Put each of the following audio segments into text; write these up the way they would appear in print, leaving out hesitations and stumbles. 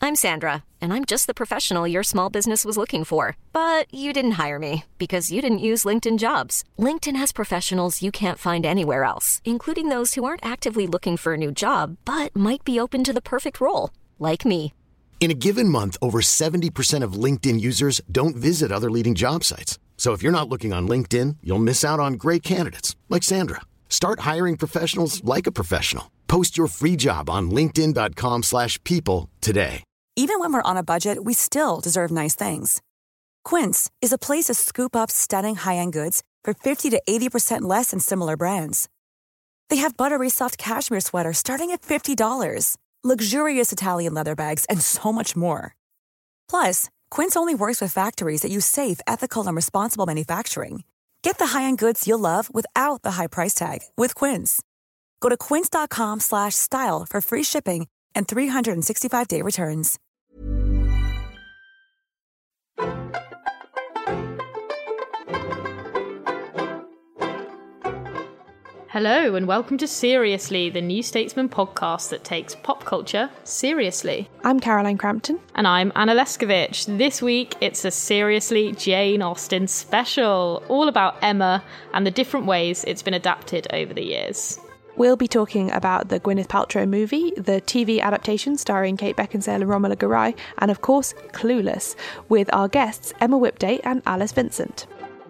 I'm Sandra, and I'm just the professional your small business was looking for. But you didn't hire me because you didn't use LinkedIn Jobs. LinkedIn has professionals you can't find anywhere else, including those who aren't actively looking for a new job, but might be open to the perfect role, like me. In a given month, over 70% of LinkedIn users don't visit other leading job sites. So if you're not looking on LinkedIn, you'll miss out on great candidates like Sandra. Start hiring professionals like a professional. Post your free job on linkedin.com/people today. Even when we're on a budget, we still deserve nice things. Quince is a place to scoop up stunning high-end goods for 50 to 80% less than similar brands. They have buttery soft cashmere sweaters starting at $50, luxurious Italian leather bags, and so much more. Plus, Quince only works with factories that use safe, ethical, and responsible manufacturing. Get the high-end goods you'll love without the high price tag with Quince. Go to quince.com/style for free shipping and 365-day returns. Hello and welcome to Seriously, the New Statesman podcast that takes pop culture seriously. I'm Caroline Crampton. And I'm Anna Leskovich. This week it's a Seriously Jane Austen special, all about Emma and the different ways it's been adapted over the years. We'll be talking about the Gwyneth Paltrow movie, the TV adaptation starring Kate Beckinsale and Romola Garai, and of course, Clueless, with our guests Emma Whipday and Alice Vincent.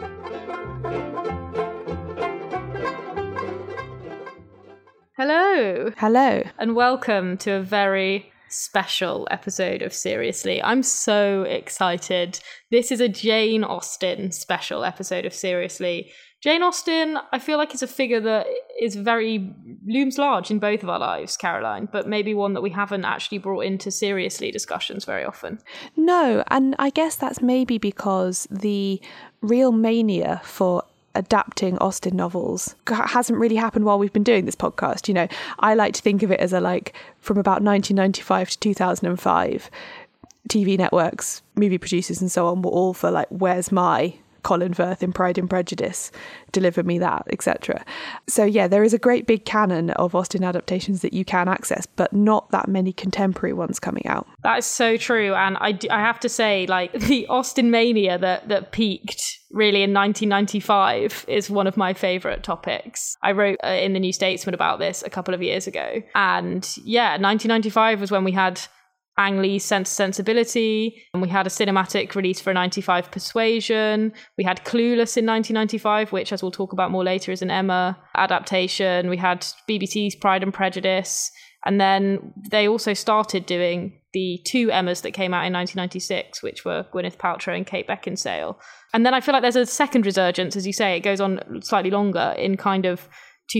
Hello. Hello. And welcome to a very special episode of Seriously. I'm so excited. This is a Jane Austen special episode of Seriously. Jane Austen, I feel like, is a figure that looms large in both of our lives, Caroline, but maybe one that we haven't actually brought into Seriously discussions very often. No, and I guess that's maybe because the real mania for adapting Austen novels hasn't really happened while we've been doing this podcast. You know, I like to think of it as from about 1995 to 2005, TV networks, movie producers and so on were all for where's my Colin Firth in Pride and Prejudice, deliver me that, etc. So yeah, there is a great big canon of Austen adaptations that you can access, but not that many contemporary ones coming out. That is so true. And I have to say, the Austen mania that peaked really in 1995 is one of my favourite topics. I wrote in the New Statesman about this a couple of years ago. And yeah, 1995 was when we had Ang Lee's Sense and Sensibility, and we had a cinematic release for 95 Persuasion. We had Clueless in 1995, which, as we'll talk about more later, is an Emma adaptation. We had BBC's Pride and Prejudice. And then they also started doing the two Emmas that came out in 1996, which were Gwyneth Paltrow and Kate Beckinsale. And then I feel like there's a second resurgence, as you say, it goes on slightly longer in kind of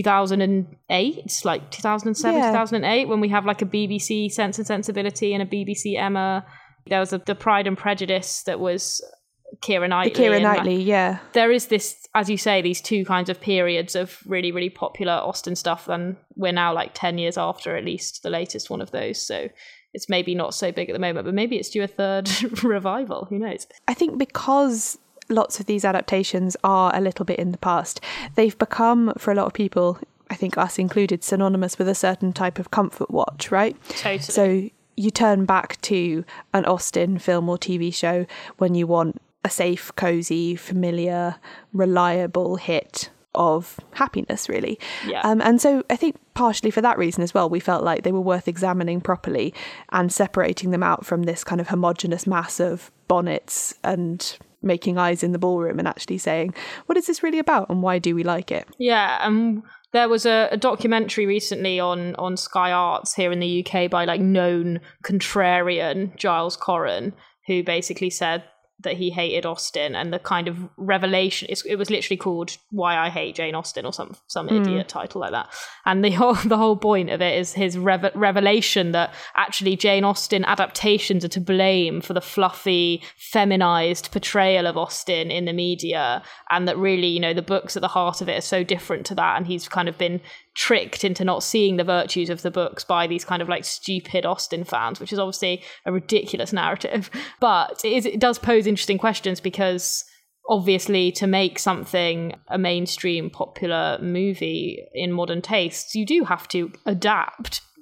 2008, 2007, 2008, when we have a BBC Sense and Sensibility and a BBC Emma. There was the Pride and Prejudice that was Keira Knightley. The Keira Knightley, yeah. There is this, as you say, these two kinds of periods of really, really popular Austen stuff, and we're now 10 years after at least the latest one of those. So it's maybe not so big at the moment, but maybe it's due a third revival. Who knows? I think because lots of these adaptations are a little bit in the past, they've become, for a lot of people, I think us included, synonymous with a certain type of comfort watch, right? Totally. So you turn back to an Austen film or TV show when you want a safe, cosy, familiar, reliable hit of happiness, really. Yeah. And so I think partially for that reason as well, we felt like they were worth examining properly and separating them out from this kind of homogenous mass of bonnets and making eyes in the ballroom and actually saying, what is this really about and why do we like it? Yeah, there was a documentary recently on Sky Arts here in the UK by known contrarian Giles Corran, who basically said that he hated Austen, and the kind of revelation, it was literally called Why I Hate Jane Austen or some idiot title like that. And the whole point of it is his revelation that actually Jane Austen adaptations are to blame for the fluffy, feminized portrayal of Austen in the media, and that really, the books at the heart of it are so different to that, and he's kind of been tricked into not seeing the virtues of the books by these kind of stupid Austen fans, which is obviously a ridiculous narrative. But it does pose interesting questions, because obviously to make something a mainstream popular movie in modern tastes, you do have to adapt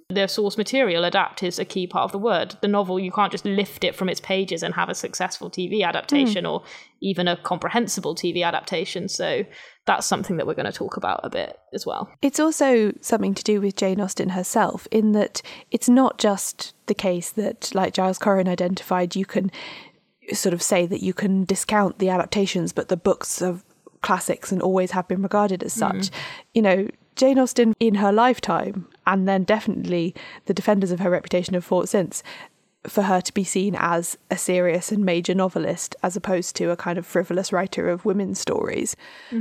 the source material. Adapt is a key part of the word. The novel, you can't just lift it from its pages and have a successful TV adaptation or even a comprehensible TV adaptation. So that's something that we're going to talk about a bit as well. It's also something to do with Jane Austen herself, in that it's not just the case that, like Giles Corrin identified, you can sort of say that you can discount the adaptations, but the books are classics and always have been regarded as such. You know, Jane Austen in her lifetime, and then definitely the defenders of her reputation have fought since, for her to be seen as a serious and major novelist as opposed to a kind of frivolous writer of women's stories.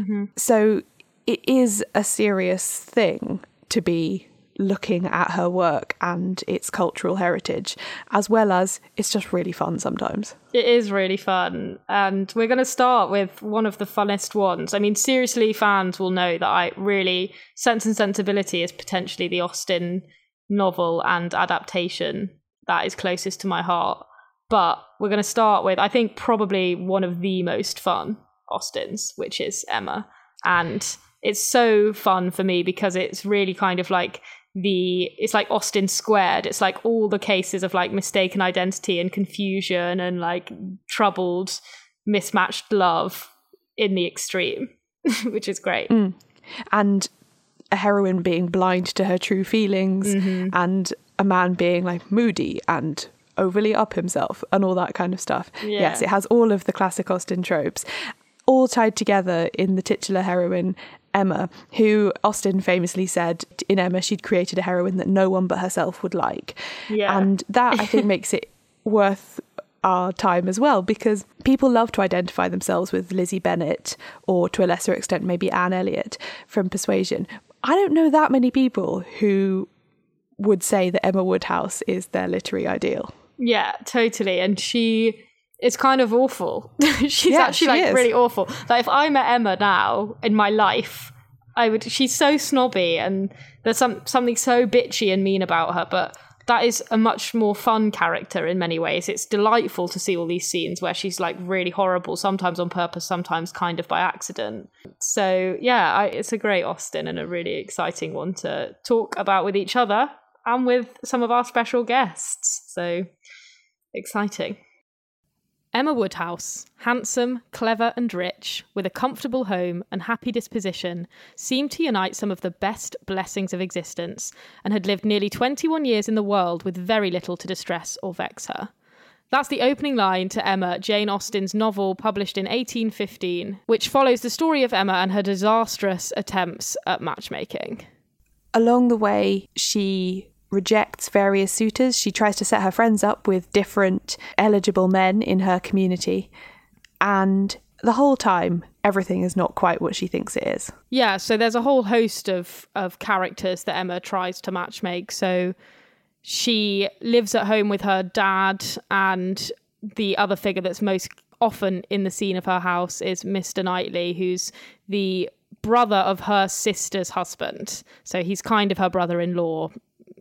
So it is a serious thing to be looking at her work and its cultural heritage, as well as it's just really fun sometimes. It is really fun. And we're going to start with one of the funnest ones. I mean, seriously, fans will know that Sense and Sensibility is potentially the Austen novel and adaptation that is closest to my heart. But we're going to start with, I think, probably one of the most fun Austens, which is Emma. And it's so fun for me because it's really kind of like it's like Austen squared. It's like all the cases of like mistaken identity and confusion and like troubled, mismatched love in the extreme, which is great. And a heroine being blind to her true feelings, and a man being like moody and overly up himself and all that kind of stuff. Yeah. Yes, it has all of the classic Austen tropes, all tied together in the titular heroine, Emma, who Austen famously said in Emma she'd created a heroine that no one but herself would like. Yeah. And that, I think, makes it worth our time as well, because people love to identify themselves with Lizzie Bennet, or to a lesser extent maybe Anne Elliot from Persuasion. I don't know that many people who would say that Emma Woodhouse is their literary ideal. Yeah, totally. And it's kind of awful. She's actually really awful. Like if I met Emma now in my life, she's so snobby and there's something so bitchy and mean about her, but that is a much more fun character in many ways. It's delightful to see all these scenes where she's like really horrible, sometimes on purpose, sometimes kind of by accident. So yeah, it's a great Austen and a really exciting one to talk about with each other and with some of our special guests. So exciting. Emma Woodhouse, handsome, clever and rich, with a comfortable home and happy disposition, seemed to unite some of the best blessings of existence and had lived nearly 21 years in the world with very little to distress or vex her. That's the opening line to Emma, Jane Austen's novel published in 1815, which follows the story of Emma and her disastrous attempts at matchmaking. Along the way, she rejects various suitors. She tries to set her friends up with different eligible men in her community. And the whole time, everything is not quite what she thinks it is. Yeah, so there's a whole host of characters that Emma tries to matchmake. So she lives at home with her dad, and the other figure that's most often in the scene of her house is Mr. Knightley, who's the brother of her sister's husband. So he's kind of her brother-in-law,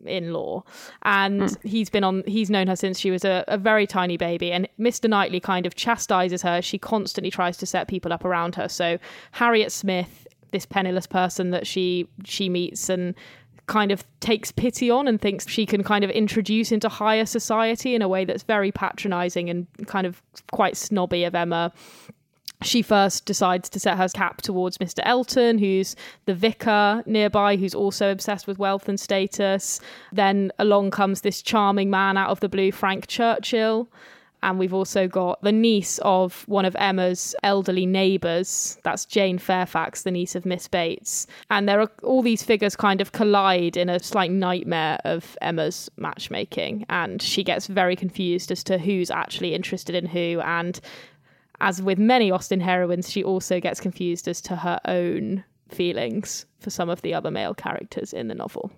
and he's known her since she was a very tiny baby, and Mr. Knightley kind of chastises her. She constantly tries to set people up around her. So Harriet Smith, this penniless person that she meets and kind of takes pity on and thinks she can kind of introduce into higher society in a way that's very patronizing and kind of quite snobby of Emma. She first decides to set her cap towards Mr. Elton, who's the vicar nearby, who's also obsessed with wealth and status. Then along comes this charming man out of the blue, Frank Churchill. And we've also got the niece of one of Emma's elderly neighbours. That's Jane Fairfax, the niece of Miss Bates. And there are all these figures kind of collide in a slight nightmare of Emma's matchmaking. And she gets very confused as to who's actually interested in who. And as with many Austen heroines, she also gets confused as to her own feelings for some of the other male characters in the novel.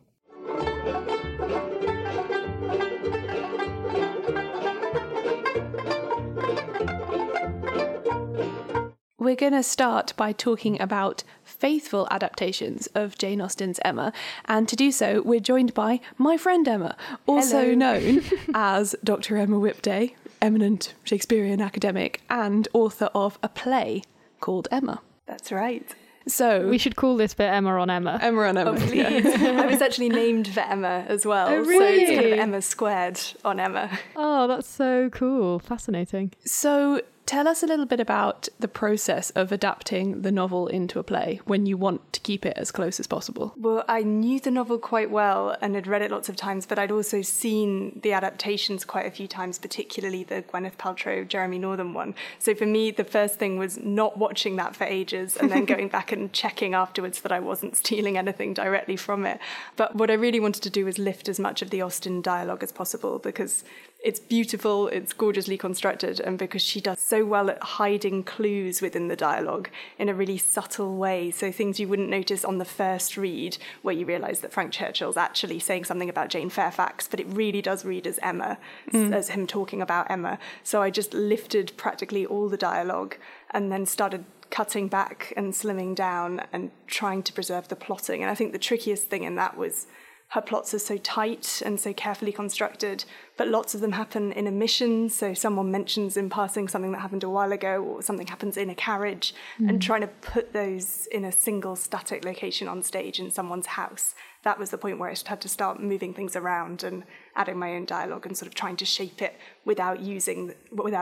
We're going to start by talking about faithful adaptations of Jane Austen's Emma. And to do so, we're joined by my friend Emma, also known as Dr. Emma Whipday, eminent Shakespearean academic and author of a play called Emma. That's right. So we should call this bit Emma on Emma. Emma on Emma. Oh, please. I was actually named for Emma as well. Oh, really? So it's kind of Emma squared on Emma. Oh, that's so cool. Fascinating. So tell us a little bit about the process of adapting the novel into a play when you want to keep it as close as possible. Well, I knew the novel quite well and had read it lots of times, but I'd also seen the adaptations quite a few times, particularly the Gwyneth Paltrow, Jeremy Northam one. So for me, the first thing was not watching that for ages and then going back and checking afterwards that I wasn't stealing anything directly from it. But what I really wanted to do was lift as much of the Austen dialogue as possible, because it's beautiful, it's gorgeously constructed, and because she does so well at hiding clues within the dialogue in a really subtle way. So things you wouldn't notice on the first read, where you realise that Frank Churchill's actually saying something about Jane Fairfax, but it really does read as Emma, as him talking about Emma. So I just lifted practically all the dialogue and then started cutting back and slimming down and trying to preserve the plotting. And I think the trickiest thing in that was her plots are so tight and so carefully constructed, but lots of them happen in omissions. So someone mentions in passing something that happened a while ago, or something happens in a carriage, and trying to put those in a single static location on stage in someone's house. That was the point where I had to start moving things around and adding my own dialogue and sort of trying to shape it without losing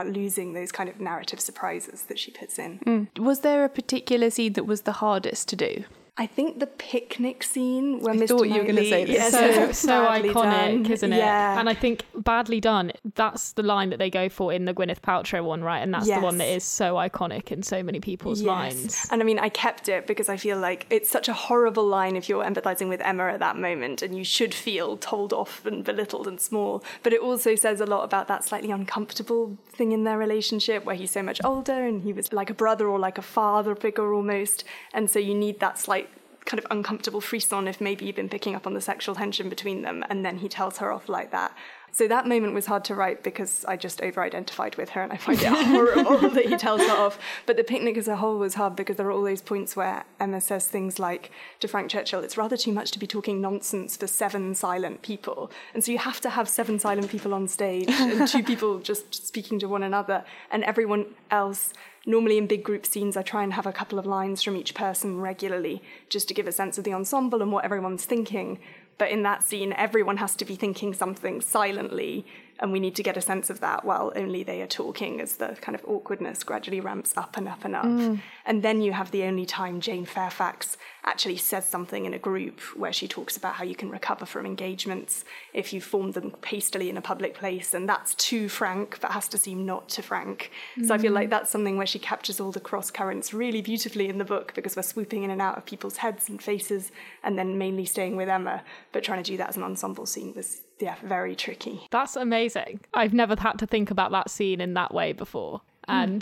those kind of narrative surprises that she puts in. Was there a particular scene that was the hardest to do? I think the picnic scene where I Mr. thought you were going to say Knightley- this. So badly iconic, done. isn't it? Yeah. And I think badly done, that's the line that they go for in the Gwyneth Paltrow one, right? And that's the one that is so iconic in so many people's minds. And I mean, I kept it because I feel like it's such a horrible line if you're empathizing with Emma at that moment, and you should feel told off and belittled and small. But it also says a lot about that slightly uncomfortable thing in their relationship where he's so much older and he was like a brother or like a father figure almost. And so you need that slight kind of uncomfortable frisson if maybe you've been picking up on the sexual tension between them, and then he tells her off like that. So that moment was hard to write because I just over-identified with her and I find it horrible that he tells her off. But the picnic as a whole was hard because there are all those points where Emma says things like to Frank Churchill, it's rather too much to be talking nonsense for 7 silent people. And so you have to have 7 silent people on stage and 2 people just speaking to one another, and everyone else. Normally in big group scenes, I try and have a couple of lines from each person regularly just to give a sense of the ensemble and what everyone's thinking. But in that scene, everyone has to be thinking something silently, and we need to get a sense of that while only they are talking as the kind of awkwardness gradually ramps up and up and up. And then you have the only time Jane Fairfax actually says something in a group where she talks about how you can recover from engagements if you form them hastily in a public place, and that's to Frank, but has to seem not to Frank. So I feel like that's something where she captures all the cross currents really beautifully in the book, because we're swooping in and out of people's heads and faces, and then mainly staying with Emma, but trying to do that as an ensemble scene was, very tricky. That's amazing. I've never had to think about that scene in that way before. And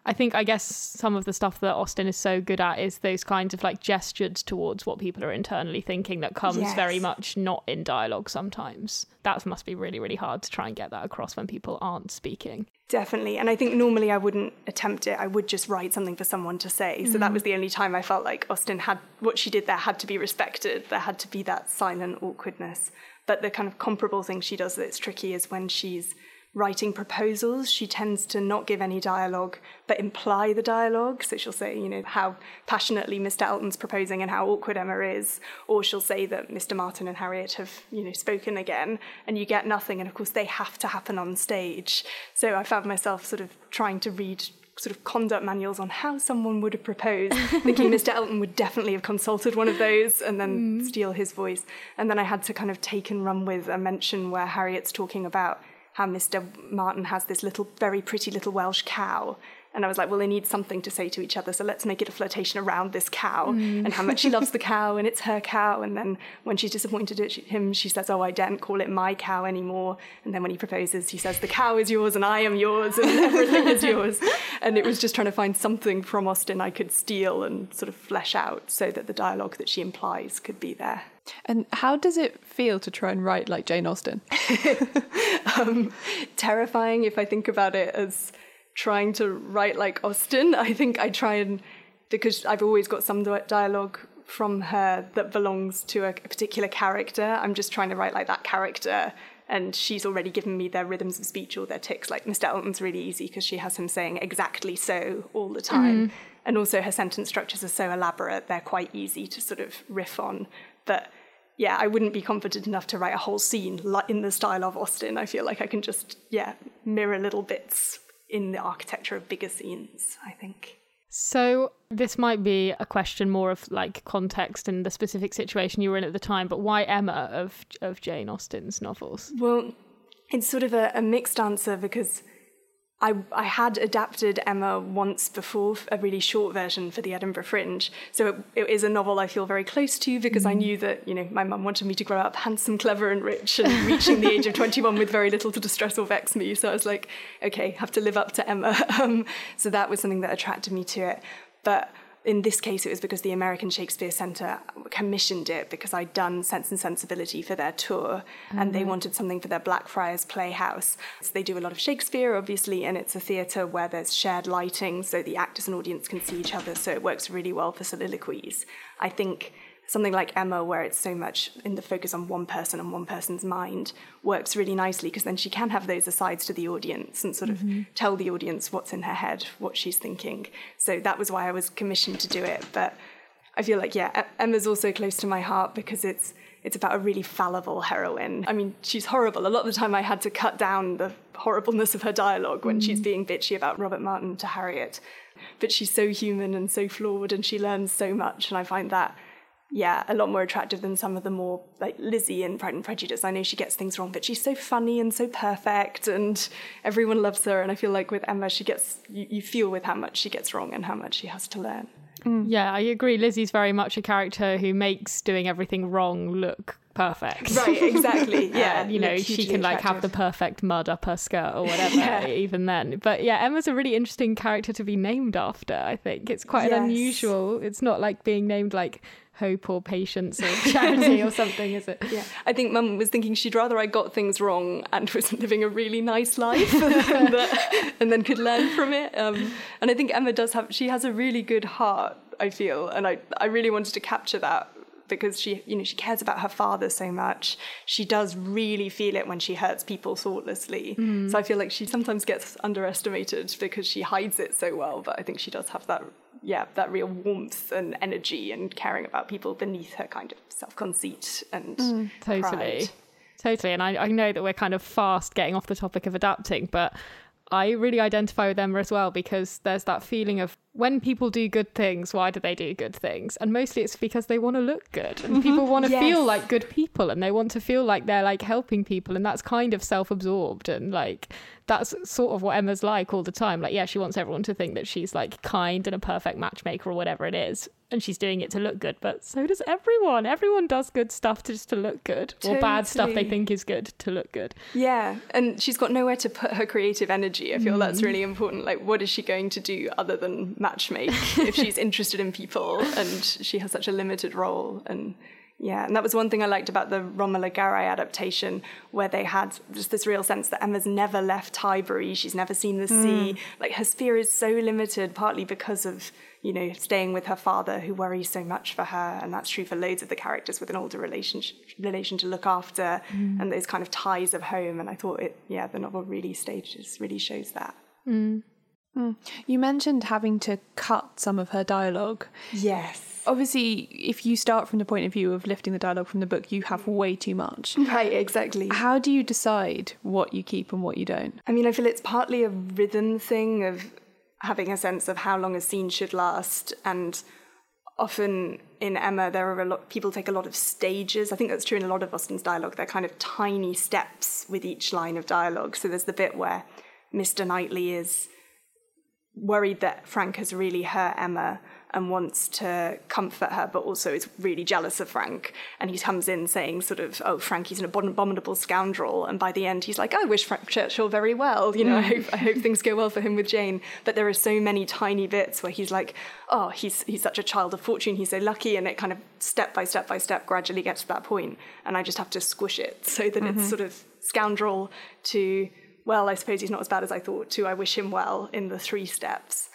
I guess some of the stuff that Austen is so good at is those kinds of like gestures towards what people are internally thinking that comes very much not in dialogue sometimes. That must be really, really hard to try and get that across when people aren't speaking. Definitely. And I think normally I wouldn't attempt it. I would just write something for someone to say. So that was the only time I felt like Austen had, what she did there had to be respected. There had to be that silent awkwardness. But the kind of comparable thing she does that's tricky is when she's writing proposals, she tends to not give any dialogue, but imply the dialogue. So she'll say, how passionately Mr. Elton's proposing and how awkward Emma is. Or she'll say that Mr. Martin and Harriet have, spoken again, and you get nothing. And of course, they have to happen on stage. So I found myself sort of trying to read sort of conduct manuals on how someone would have proposed, thinking Mr. Elton would definitely have consulted one of those and then steal his voice. And then I had to kind of take and run with a mention where Harriet's talking about how Mr. Martin has this very pretty little Welsh cow. And I was like, well, they need something to say to each other, so let's make it a flirtation around this cow and how much she loves the cow and it's her cow. And then when she's disappointed at him, she says, oh, I daren't call it my cow anymore. And then when he proposes, he says, the cow is yours and I am yours and everything is yours. And it was just trying to find something from Austen I could steal and sort of flesh out so that the dialogue that she implies could be there. And how does it feel to try and write like Jane Austen? Terrifying if I think about it as trying to write like Austen. I think I try and, because I've always got some dialogue from her that belongs to a particular character, I'm just trying to write like that character, and she's already given me their rhythms of speech or their tics. Like Mr. Elton's really easy because she has him saying exactly so all the time. And also her sentence structures are so elaborate, they're quite easy to sort of riff on. But yeah, I wouldn't be confident enough to write a whole scene in the style of Austen. I feel like I can just, mirror little bits in the architecture of bigger scenes, I think. So this might be a question more of like context and the specific situation you were in at the time, but why Emma of Jane Austen's novels? Well, it's sort of a mixed answer because I had adapted Emma once before, a really short version for the Edinburgh Fringe. So it is a novel I feel very close to because I knew that, my mum wanted me to grow up handsome, clever and rich and reaching the age of 21 with very little to distress or vex me. So I was like, okay, have to live up to Emma. So that was something that attracted me to it. But in this case, it was because the American Shakespeare Centre commissioned it because I'd done Sense and Sensibility for their tour and they wanted something for their Blackfriars Playhouse. So they do a lot of Shakespeare, obviously, and it's a theatre where there's shared lighting so the actors and audience can see each other, so it works really well for soliloquies. I think something like Emma, where it's so much in the focus on one person and one person's mind, works really nicely because then she can have those asides to the audience and sort of tell the audience what's in her head, what she's thinking. So that was why I was commissioned to do it. But I feel like, Emma's also close to my heart because it's about a really fallible heroine. I mean, she's horrible. A lot of the time I had to cut down the horribleness of her dialogue when she's being bitchy about Robert Martin to Harriet. But she's so human and so flawed and she learns so much, and I find that a lot more attractive than some of the more, like Lizzie in Pride and Prejudice. I know she gets things wrong, but she's so funny and so perfect and everyone loves her. And I feel like with Emma, you feel with how much she gets wrong and how much she has to learn. Yeah, I agree. Lizzie's very much a character who makes doing everything wrong look perfect. Right, exactly. Yeah. She can have the perfect mud up her skirt or whatever, even then. But Emma's a really interesting character to be named after, I think. It's quite an unusual, it's not like being named like Hope or Patience or Charity or something, is it? Yeah, I think Mum was thinking she'd rather I got things wrong and was living a really nice life and then could learn from it. And I think Emma she has a really good heart, I feel, and I really wanted to capture that because she cares about her father so much. She does really feel it when she hurts people thoughtlessly. So I feel like she sometimes gets underestimated because she hides it so well, but I think she does have that real warmth and energy and caring about people beneath her kind of self-conceit and pride. Totally. And I know that we're kind of fast getting off the topic of adapting, but I really identify with Emma as well because there's that feeling of when people do good things, why do they do good things? And mostly it's because they want to look good and people want to feel like good people and they want to feel like they're like helping people, and that's kind of self-absorbed and like that's sort of what Emma's like all the time. Like, she wants everyone to think that she's like kind and a perfect matchmaker or whatever it is. And she's doing it to look good, but so does everyone. Everyone does good stuff just to look good, or bad stuff they think is good to look good. Yeah, and she's got nowhere to put her creative energy. I feel that's really important. Like, what is she going to do other than matchmake if she's interested in people and she has such a limited role? And that was one thing I liked about the Romola Garai adaptation, where they had just this real sense that Emma's never left Highbury, she's never seen the sea. Like, her sphere is so limited, partly because of, staying with her father who worries so much for her, and that's true for loads of the characters with an older relation to look after, and those kind of ties of home. And I thought the novel really shows that. You mentioned having to cut some of her dialogue. Yes. Obviously, if you start from the point of view of lifting the dialogue from the book, you have way too much. Right, exactly. How do you decide what you keep and what you don't? I mean, I feel it's partly a rhythm thing of having a sense of how long a scene should last, and often in Emma, there are people take a lot of stages. I think that's true in a lot of Austen's dialogue. They're kind of tiny steps with each line of dialogue. So there's the bit where Mr. Knightley is worried that Frank has really hurt Emma and wants to comfort her, but also is really jealous of Frank. And he comes in saying sort of, oh, Frankie's an abominable scoundrel. And by the end, he's like, I wish Frank Churchill very well. I hope things go well for him with Jane. But there are so many tiny bits where he's like, oh, he's such a child of fortune. He's so lucky. And it kind of step by step gradually gets to that point. And I just have to squish it so that it's sort of scoundrel to, well, I suppose he's not as bad as I thought, to I wish him well in the 3 steps.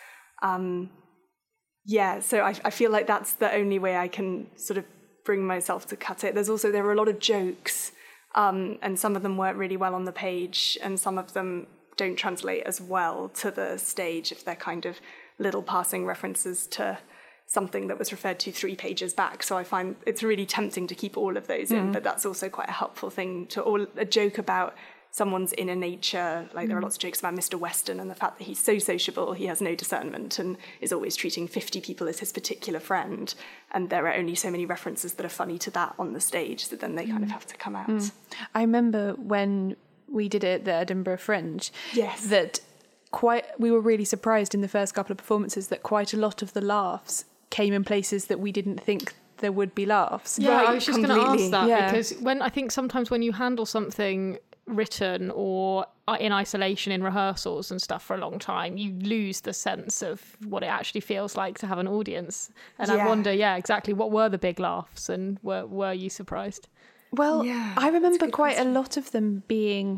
So I feel like that's the only way I can sort of bring myself to cut it. There are a lot of jokes, and some of them work really well on the page, and some of them don't translate as well to the stage if they're kind of little passing references to something that was referred to 3 pages back. So I find it's really tempting to keep all of those in, but that's also quite a helpful thing to a joke about someone's inner nature. Like there are lots of jokes about Mr. Weston and the fact that he's so sociable, he has no discernment and is always treating 50 people as his particular friend. And there are only so many references that are funny to that on the stage, so then they kind of have to come out. I remember when we did it at the Edinburgh Fringe, yes, that we were really surprised in the first couple of performances that quite a lot of the laughs came in places that we didn't think there would be laughs. Yeah, right, I was just going to ask that, Yeah. because I think sometimes when you handle something written or in isolation in rehearsals and stuff for a long time, you lose the sense of what it actually feels like to have an audience. And I wonder, exactly, what were the big laughs, and were you surprised? Well, I remember quite a lot of them being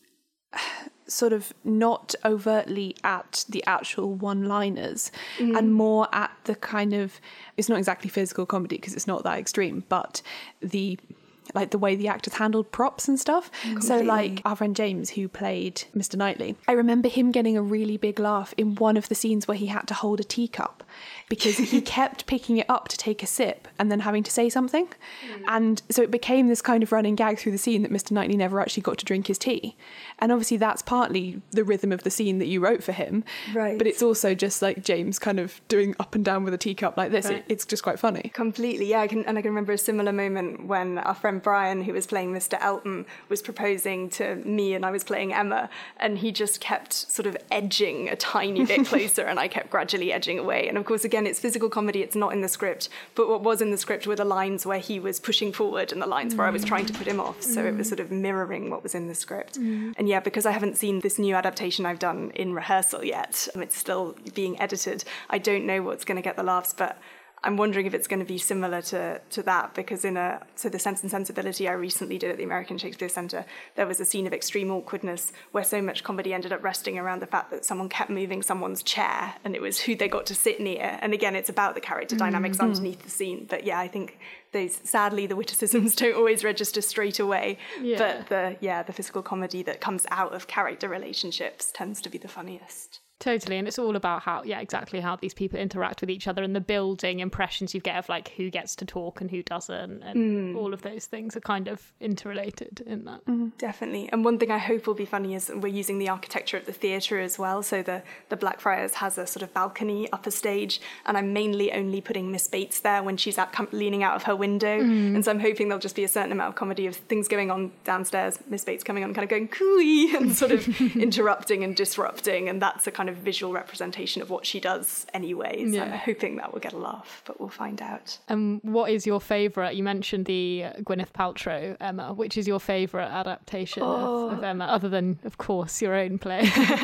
sort of not overtly at the actual one-liners and more at the kind of, it's not exactly physical comedy because it's not that extreme, but the way the actors handled props and stuff. Completely. So like our friend James, who played Mr. Knightley, I remember him getting a really big laugh in one of the scenes where he had to hold a teacup because he kept picking it up to take a sip and then having to say something. And so it became this kind of running gag through the scene that Mr. Knightley never actually got to drink his tea. And obviously that's partly the rhythm of the scene that you wrote for him. Right. But it's also just like James kind of doing up and down with a teacup like this. Right. It's just quite funny. Completely, yeah. I can remember a similar moment when our friend Brian, who was playing Mr. Elton, was proposing to me and I was playing Emma, and he just kept sort of edging a tiny bit closer and I kept gradually edging away. And of course, again, it's physical comedy, it's not in the script, but what was in the script were the lines where he was pushing forward and the lines where I was trying to put him off. So it was sort of mirroring what was in the script. And yeah, because I haven't seen this new adaptation I've done in rehearsal yet, it's still being edited, I don't know what's going to get the laughs, but I'm wondering if it's going to be similar to that, because so the Sense and Sensibility I recently did at the American Shakespeare Centre, there was a scene of extreme awkwardness where so much comedy ended up resting around the fact that someone kept moving someone's chair and it was who they got to sit near. And again, it's about the character dynamics underneath the scene. But yeah, I think sadly the witticisms don't always register straight away. Yeah. But the physical comedy that comes out of character relationships tends to be the funniest. Totally, and it's all about how these people interact with each other and the building impressions you get of like who gets to talk and who doesn't, and all of those things are kind of interrelated in that. Definitely. And one thing I hope will be funny is we're using the architecture of the theatre as well. So the Blackfriars has a sort of balcony upper stage, and I'm mainly only putting Miss Bates there when she's leaning out of her window. And so I'm hoping there'll just be a certain amount of comedy of things going on downstairs, Miss Bates coming on kind of going cooey and sort of interrupting and disrupting, and that's a kind of visual representation of what she does anyway. So I'm hoping that will get a laugh, but we'll find out. And what is your favourite? You mentioned the Gwyneth Paltrow Emma. Which is your favourite adaptation of Emma, other than, of course, your own play?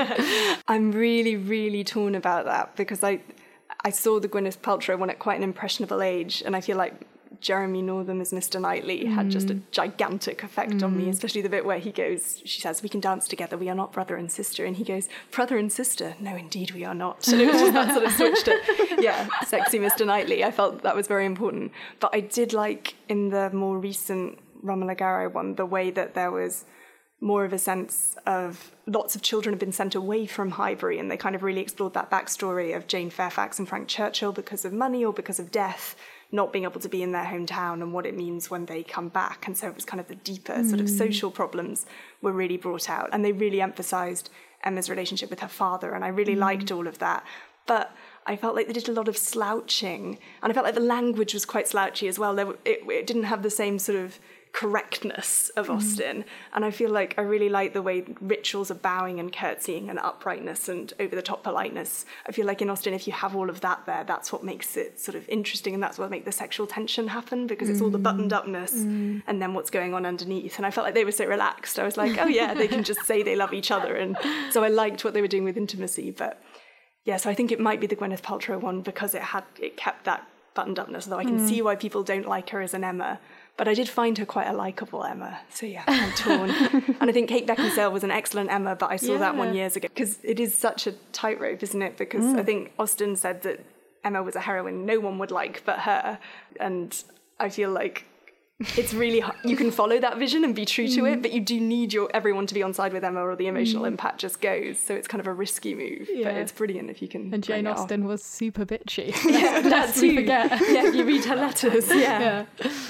I'm really, really torn about that, because I saw the Gwyneth Paltrow one at quite an impressionable age, and I feel like Jeremy Northam as Mr. Knightley had just a gigantic effect on me, especially the bit where she says, "We can dance together, we are not brother and sister," and he goes, "Brother and sister? No, indeed we are not." And it was just that sort of switch to, sexy Mr. Knightley. I felt that was very important. But I did like, in the more recent Romola Garai one, the way that there was more of a sense of lots of children have been sent away from Highbury, and they kind of really explored that backstory of Jane Fairfax and Frank Churchill because of money or because of death, not being able to be in their hometown, and what it means when they come back. And so it was kind of the deeper sort of social problems were really brought out, and they really emphasised Emma's relationship with her father, and I really liked all of that. But I felt like they did a lot of slouching, and I felt like the language was quite slouchy as well. It didn't have the same sort of correctness of Austen, and I feel like I really like the way rituals of bowing and curtsying and uprightness and over-the-top politeness. I feel like in Austen, if you have all of that there, that's what makes it sort of interesting, and that's what makes the sexual tension happen, because it's all the buttoned-upness and then what's going on underneath. And I felt like they were so relaxed. I was like, oh yeah, they can just say they love each other, and so I liked what they were doing with intimacy. But yeah, so I think it might be the Gwyneth Paltrow one, because it kept that buttoned-upness, though I can see why people don't like her as an Emma. But I did find her quite a likeable Emma. So yeah, I'm torn. And I think Kate Beckinsale was an excellent Emma, but I saw that one years ago. Because it is such a tightrope, isn't it? Because I think Austen said that Emma was a heroine no one would like but her. And I feel like it's really you can follow that vision and be true to it, but you do need everyone to be on side with Emma, or the emotional impact just goes. So it's kind of a risky move, but it's brilliant if you can. And Jane Austen was super bitchy. Yeah, that too. Forget. Yeah, you read her letters. Yeah.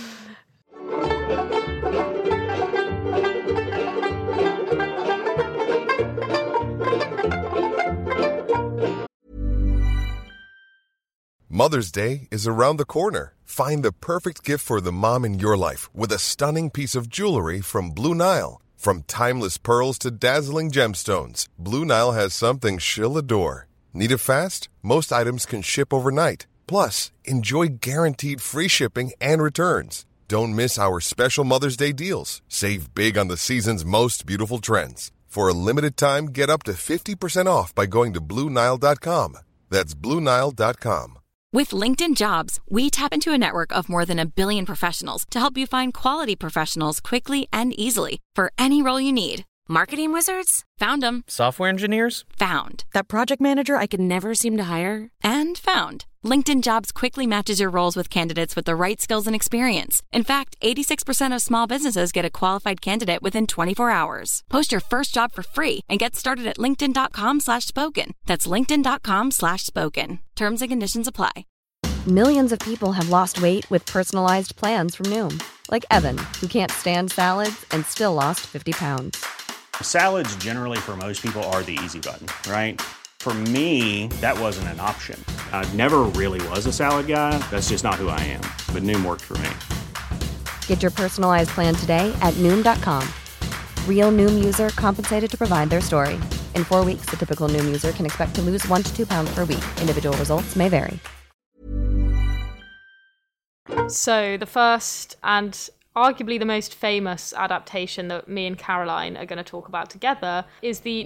Mother's Day is around the corner. Find the perfect gift for the mom in your life with a stunning piece of jewelry from Blue Nile. From timeless pearls to dazzling gemstones, Blue Nile has something she'll adore. Need it fast? Most items can ship overnight. Plus, enjoy guaranteed free shipping and returns. Don't miss our special Mother's Day deals. Save big on the season's most beautiful trends. For a limited time, get up to 50% off by going to BlueNile.com. That's BlueNile.com. With LinkedIn Jobs, we tap into a network of more than 1 billion professionals to help you find quality professionals quickly and easily for any role you need. Marketing wizards? Found them. Software engineers? Found. That project manager I could never seem to hire? And found. LinkedIn Jobs quickly matches your roles with candidates with the right skills and experience. In fact, 86% of small businesses get a qualified candidate within 24 hours. Post your first job for free and get started at linkedin.com/spoken. That's linkedin.com/spoken. Terms and conditions apply. Millions of people have lost weight with personalized plans from Noom. Like Evan, who can't stand salads and still lost 50 pounds. Salads generally for most people are the easy button, right? For me, that wasn't an option. I never really was a salad guy. That's just not who I am. But Noom worked for me. Get your personalized plan today at Noom.com. Real Noom user compensated to provide their story. In 4 weeks, the typical Noom user can expect to lose 1 to 2 pounds per week. Individual results may vary. So the first and arguably the most famous adaptation that me and Caroline are going to talk about together is the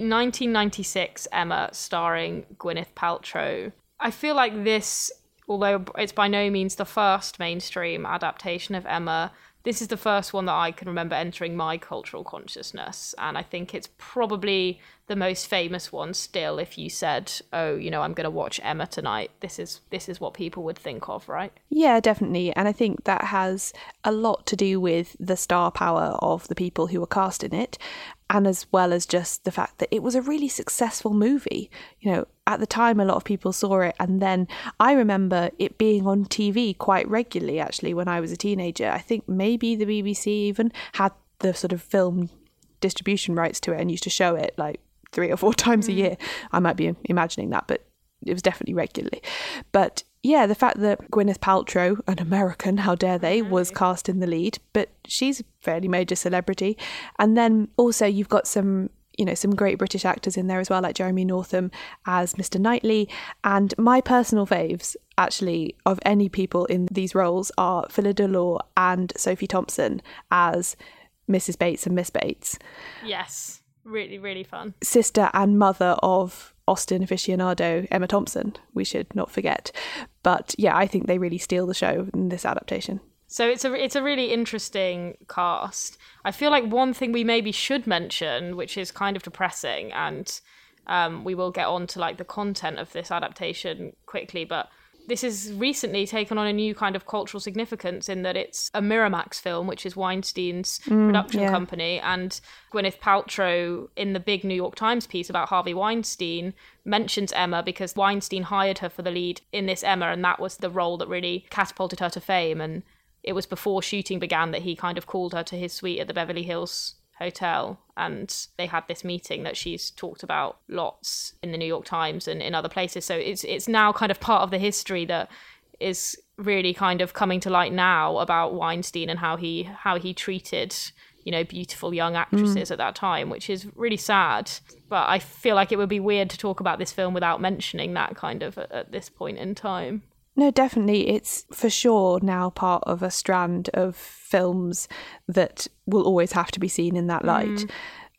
1996 Emma starring Gwyneth Paltrow. I feel like this, although it's by no means the first mainstream adaptation of Emma, this is the first one that I can remember entering my cultural consciousness. And I think it's probably the most famous one still. If you said, oh, you know, I'm going to watch Emma tonight, this is what people would think of, right? Yeah, definitely. And I think that has a lot to do with the star power of the people who were cast in it, and as well as just the fact that it was a really successful movie. You know, at the time, a lot of people saw it. And then I remember it being on TV quite regularly, actually, when I was a teenager. I think maybe the BBC even had the sort of film distribution rights to it and used to show it like 3 or 4 times a year. I might be imagining that, but it was definitely regularly. But yeah, the fact that Gwyneth Paltrow, an American, how dare they, was cast in the lead, but she's a fairly major celebrity. And then also you've got some great British actors in there as well, like Jeremy Northam as Mr. Knightley. And my personal faves, actually, of any people in these roles are Phyllida Law and Sophie Thompson as Mrs. Bates and Miss Bates. Yes, really, really fun. Sister and mother of Austen aficionado Emma Thompson, we should not forget. But yeah, I think they really steal the show in this adaptation. So it's a really interesting cast. I feel like one thing we maybe should mention, which is kind of depressing, and we will get on to like the content of this adaptation quickly, but this has recently taken on a new kind of cultural significance in that it's a Miramax film, which is Weinstein's production company. And Gwyneth Paltrow, in the big New York Times piece about Harvey Weinstein, mentions Emma because Weinstein hired her for the lead in this Emma, and that was the role that really catapulted her to fame. And it was before shooting began that he kind of called her to his suite at the Beverly Hills Hotel, and they had this meeting that she's talked about lots in the New York Times and in other places. So it's now kind of part of the history that is really kind of coming to light now about Weinstein and how he treated, you know, beautiful young actresses at that time, which is really sad. But I feel like it would be weird to talk about this film without mentioning that kind of at this point in time. No, definitely. It's for sure now part of a strand of films that will always have to be seen in that light.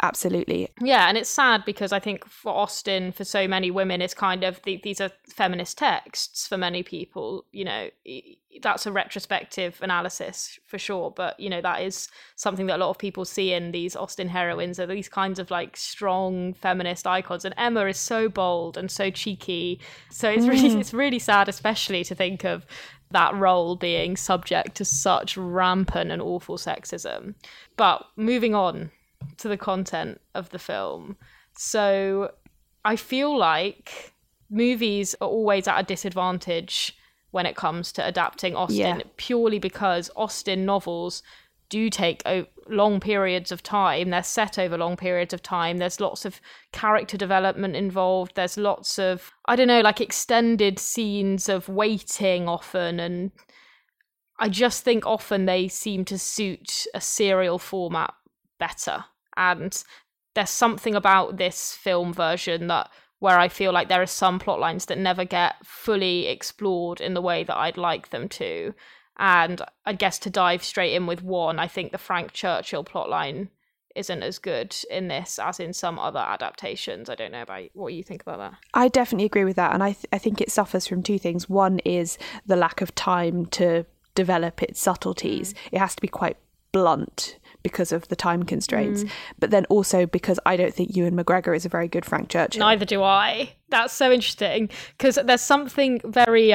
absolutely. Yeah, and it's sad because I think for Austen, for so many women, it's kind of these are feminist texts for many people. You know, that's a retrospective analysis for sure, but you know, that is something that a lot of people see in these Austen heroines, are these kinds of like strong feminist icons, and Emma is so bold and so cheeky. So it's really sad, especially to think of that role being subject to such rampant and awful sexism. But moving on to the content of the film. So I feel like movies are always at a disadvantage when it comes to adapting Austen, purely because Austen novels do take long periods of time. They're set over long periods of time. There's lots of character development involved. There's lots of, I don't know, like extended scenes of waiting often. And I just think often they seem to suit a serial format better. And there's something about this film version where I feel like there are some plot lines that never get fully explored in the way that I'd like them to. And I guess to dive straight in with one, I think the Frank Churchill plotline isn't as good in this as in some other adaptations. I don't know about what you think about that. I definitely agree with that. And I think it suffers from two things. One is the lack of time to develop its subtleties. It has to be quite blunt because of the time constraints, but then also because I don't think Ewan McGregor is a very good Frank Churchill. Neither do I. That's so interesting, because there's something very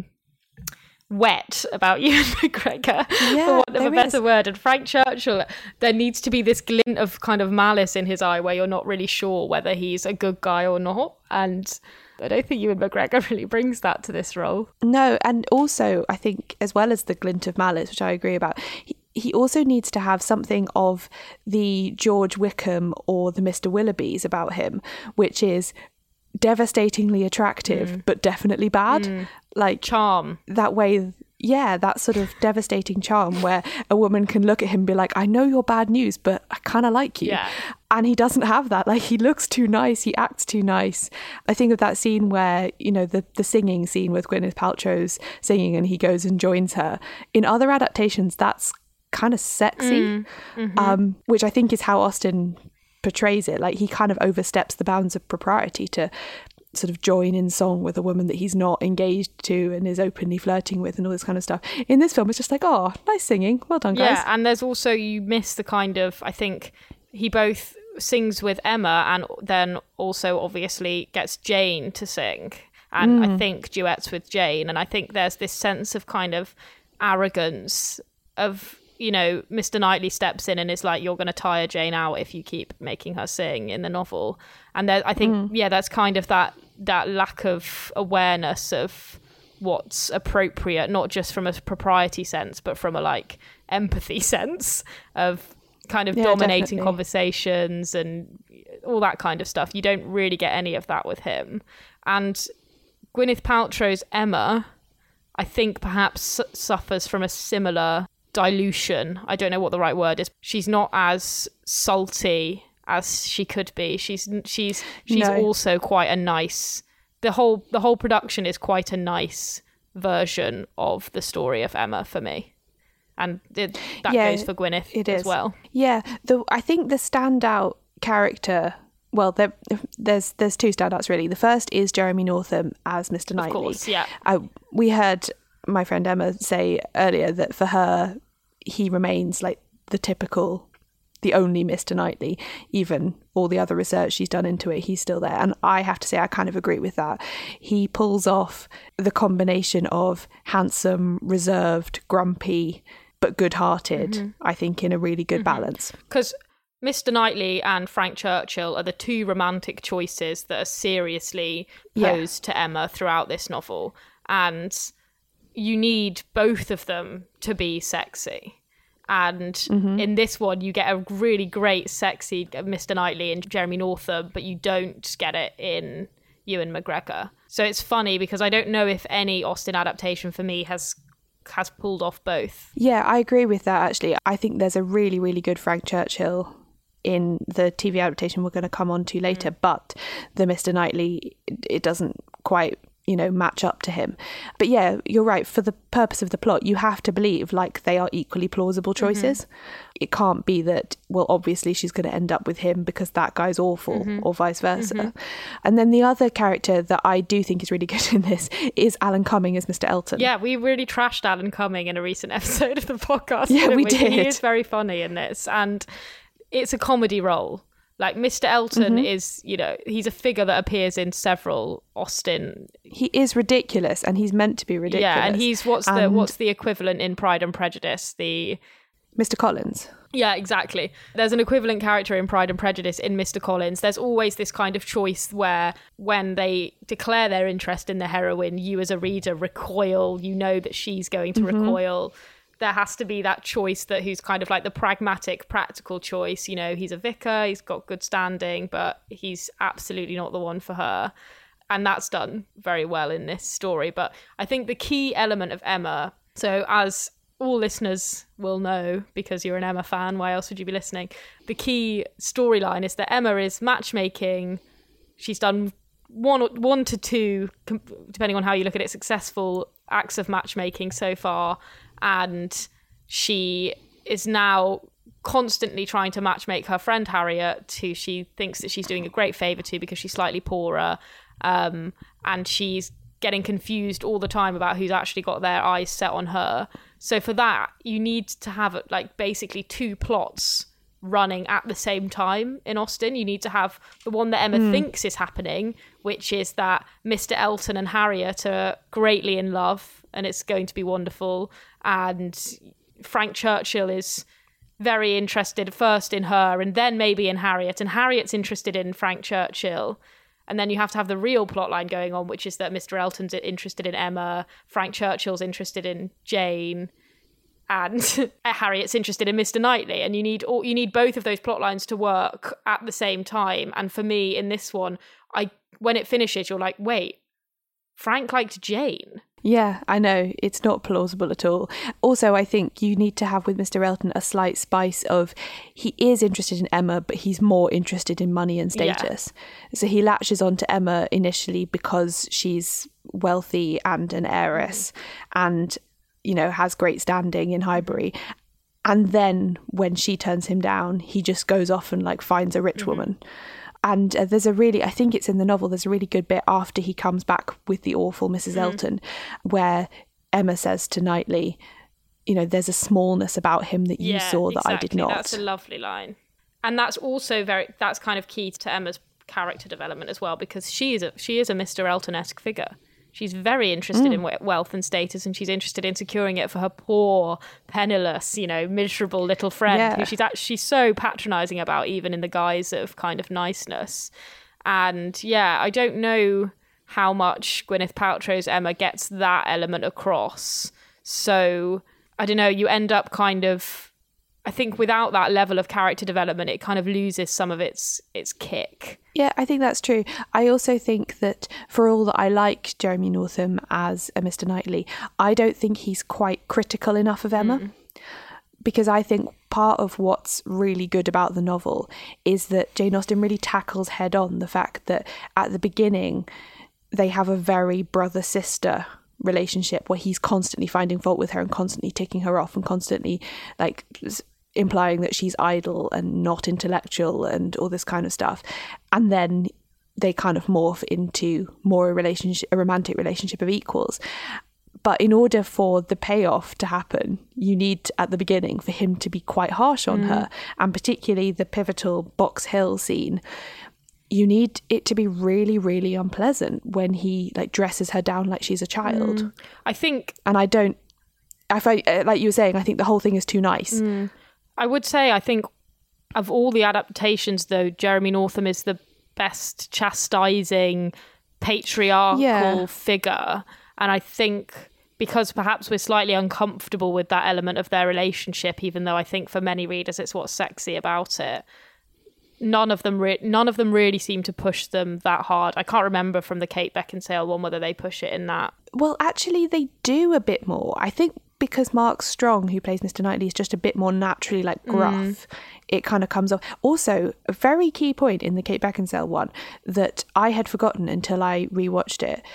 wet about Ewan McGregor, for want of a better word. And Frank Churchill, there needs to be this glint of kind of malice in his eye where you're not really sure whether he's a good guy or not. And I don't think Ewan McGregor really brings that to this role. No, and also I think as well as the glint of malice, which I agree about, he also needs to have something of the George Wickham or the Mr. Willoughbys about him, which is devastatingly attractive, but definitely bad. Like charm. That way, yeah, that sort of devastating charm where a woman can look at him and be like, I know you're bad news, but I kind of like you. Yeah. And he doesn't have that. Like, he looks too nice, he acts too nice. I think of that scene where, you know, the singing scene with Gwyneth Paltrow's singing and he goes and joins her. In other adaptations, that's kind of sexy, which I think is how Austen portrays it. Like, he kind of oversteps the bounds of propriety to sort of join in song with a woman that he's not engaged to and is openly flirting with and all this kind of stuff. In this film, it's just like, oh, nice singing, well done, guys. Yeah, and there's also, you miss the kind of, I think he both sings with Emma and then also obviously gets Jane to sing, and I think duets with Jane, and I think there's this sense of kind of arrogance of, you know, Mr. Knightley steps in and is like, you're going to tire Jane out if you keep making her sing in the novel. And there, I think, that's kind of that lack of awareness of what's appropriate, not just from a propriety sense, but from a like empathy sense of kind of dominating conversations and all that kind of stuff. You don't really get any of that with him. And Gwyneth Paltrow's Emma, I think perhaps suffers from a similar dilution. I don't know what the right word is. She's not as salty as she could be. She's also quite a nice, the whole production is quite a nice version of the story of Emma for me. And that goes for Gwyneth as well. Yeah, I think the standout character, well, there's two standouts really. The first is Jeremy Northam as Mr. Knightley. Of course, yeah. We heard my friend Emma say earlier that for her, he remains like the only Mr. Knightley. Even all the other research she's done into it, he's still there. And I have to say, I kind of agree with that. He pulls off the combination of handsome, reserved, grumpy, but good-hearted, I think, in a really good balance. Because Mr. Knightley and Frank Churchill are the two romantic choices that are seriously posed to Emma throughout this novel. And you need both of them to be sexy. And in this one, you get a really great, sexy Mr. Knightley and Jeremy Northam, but you don't get it in Ewan McGregor. So it's funny because I don't know if any Austen adaptation for me has pulled off both. Yeah, I agree with that, actually. I think there's a really, really good Frank Churchill in the TV adaptation we're going to come on to later, but the Mr. Knightley, it doesn't quite match up to him. But yeah, you're right. For the purpose of the plot, you have to believe like they are equally plausible choices. It can't be that, well, obviously she's going to end up with him because that guy's awful, or vice versa. And then the other character that I do think is really good in this is Alan Cumming as Mr. Elton. Yeah, we really trashed Alan Cumming in a recent episode of the podcast. Yeah, we did. He is very funny in this, and it's a comedy role. Like Mr. Elton is, he's a figure that appears in several Austen. He is ridiculous, and he's meant to be ridiculous. Yeah, and he's what's the equivalent in Pride and Prejudice? The Mr. Collins. Yeah, exactly. There's an equivalent character in Pride and Prejudice in Mr. Collins. There's always this kind of choice where when they declare their interest in the heroine, you as a reader recoil. You know that she's going to recoil. There has to be that choice that who's kind of like the pragmatic, practical choice. He's a vicar, he's got good standing, but he's absolutely not the one for her. And that's done very well in this story. But I think the key element of Emma, so as all listeners will know, because you're an Emma fan, why else would you be listening? The key storyline is that Emma is matchmaking. She's done one to two, depending on how you look at it, successful acts of matchmaking so far. And she is now constantly trying to matchmake her friend Harriet, who she thinks that she's doing a great favour to because she's slightly poorer. And she's getting confused all the time about who's actually got their eyes set on her. So for that, you need to have like basically two plots running at the same time in Austen. You need to have the one that Emma thinks is happening, which is that Mr. Elton and Harriet are greatly in love and it's going to be wonderful. And Frank Churchill is very interested first in her and then maybe in Harriet, and Harriet's interested in Frank Churchill. And then you have to have the real plot line going on, which is that Mr. Elton's interested in Emma, Frank Churchill's interested in Jane, and Harriet's interested in Mr. Knightley. And you need both of those plot lines to work at the same time. And for me, in this one, when it finishes, you're like, wait, Frank liked Jane. Yeah, I know. It's not plausible at all. Also, I think you need to have with Mr. Elton a slight spice of he is interested in Emma, but he's more interested in money and status. Yeah. So he latches on to Emma initially because she's wealthy and an heiress and, has great standing in Highbury. And then when she turns him down, he just goes off and finds a rich woman. And there's I think it's in the novel, there's a really good bit after he comes back with the awful Mrs. Elton, where Emma says to Knightley, there's a smallness about him that you saw that I did not. That's a lovely line. And that's also that's kind of key to Emma's character development as well, because she is a Mr. Elton-esque figure. She's very interested in wealth and status, and she's interested in securing it for her poor, penniless, miserable little friend who she's so patronising about, even in the guise of kind of niceness. And I don't know how much Gwyneth Paltrow's Emma gets that element across. So, I don't know, you end up kind of, I think without that level of character development, it kind of loses some of its kick. Yeah, I think that's true. I also think that for all that I like Jeremy Northam as a Mr. Knightley, I don't think he's quite critical enough of Emma. Because I think part of what's really good about the novel is that Jane Austen really tackles head on the fact that at the beginning they have a very brother-sister relationship where he's constantly finding fault with her and constantly ticking her off and constantly implying that she's idle and not intellectual and all this kind of stuff. And then they kind of morph into more a romantic relationship of equals. But in order for the payoff to happen, you need at the beginning for him to be quite harsh on her, and particularly the pivotal Box Hill scene. You need it to be really, really unpleasant when he dresses her down like she's a child. I think, and I find, like you were saying, I think the whole thing is too nice. I would say, I think of all the adaptations, though, Jeremy Northam is the best chastising patriarchal figure. And I think because perhaps we're slightly uncomfortable with that element of their relationship, even though I think for many readers it's what's sexy about it, none of them really seem to push them that hard. I can't remember from the Kate Beckinsale one whether they push it in that. Well, actually, they do a bit more. I think because Mark Strong, who plays Mr. Knightley, is just a bit more naturally gruff, it kind of comes off. Also, a very key point in the Kate Beckinsale one that I had forgotten until I rewatched it.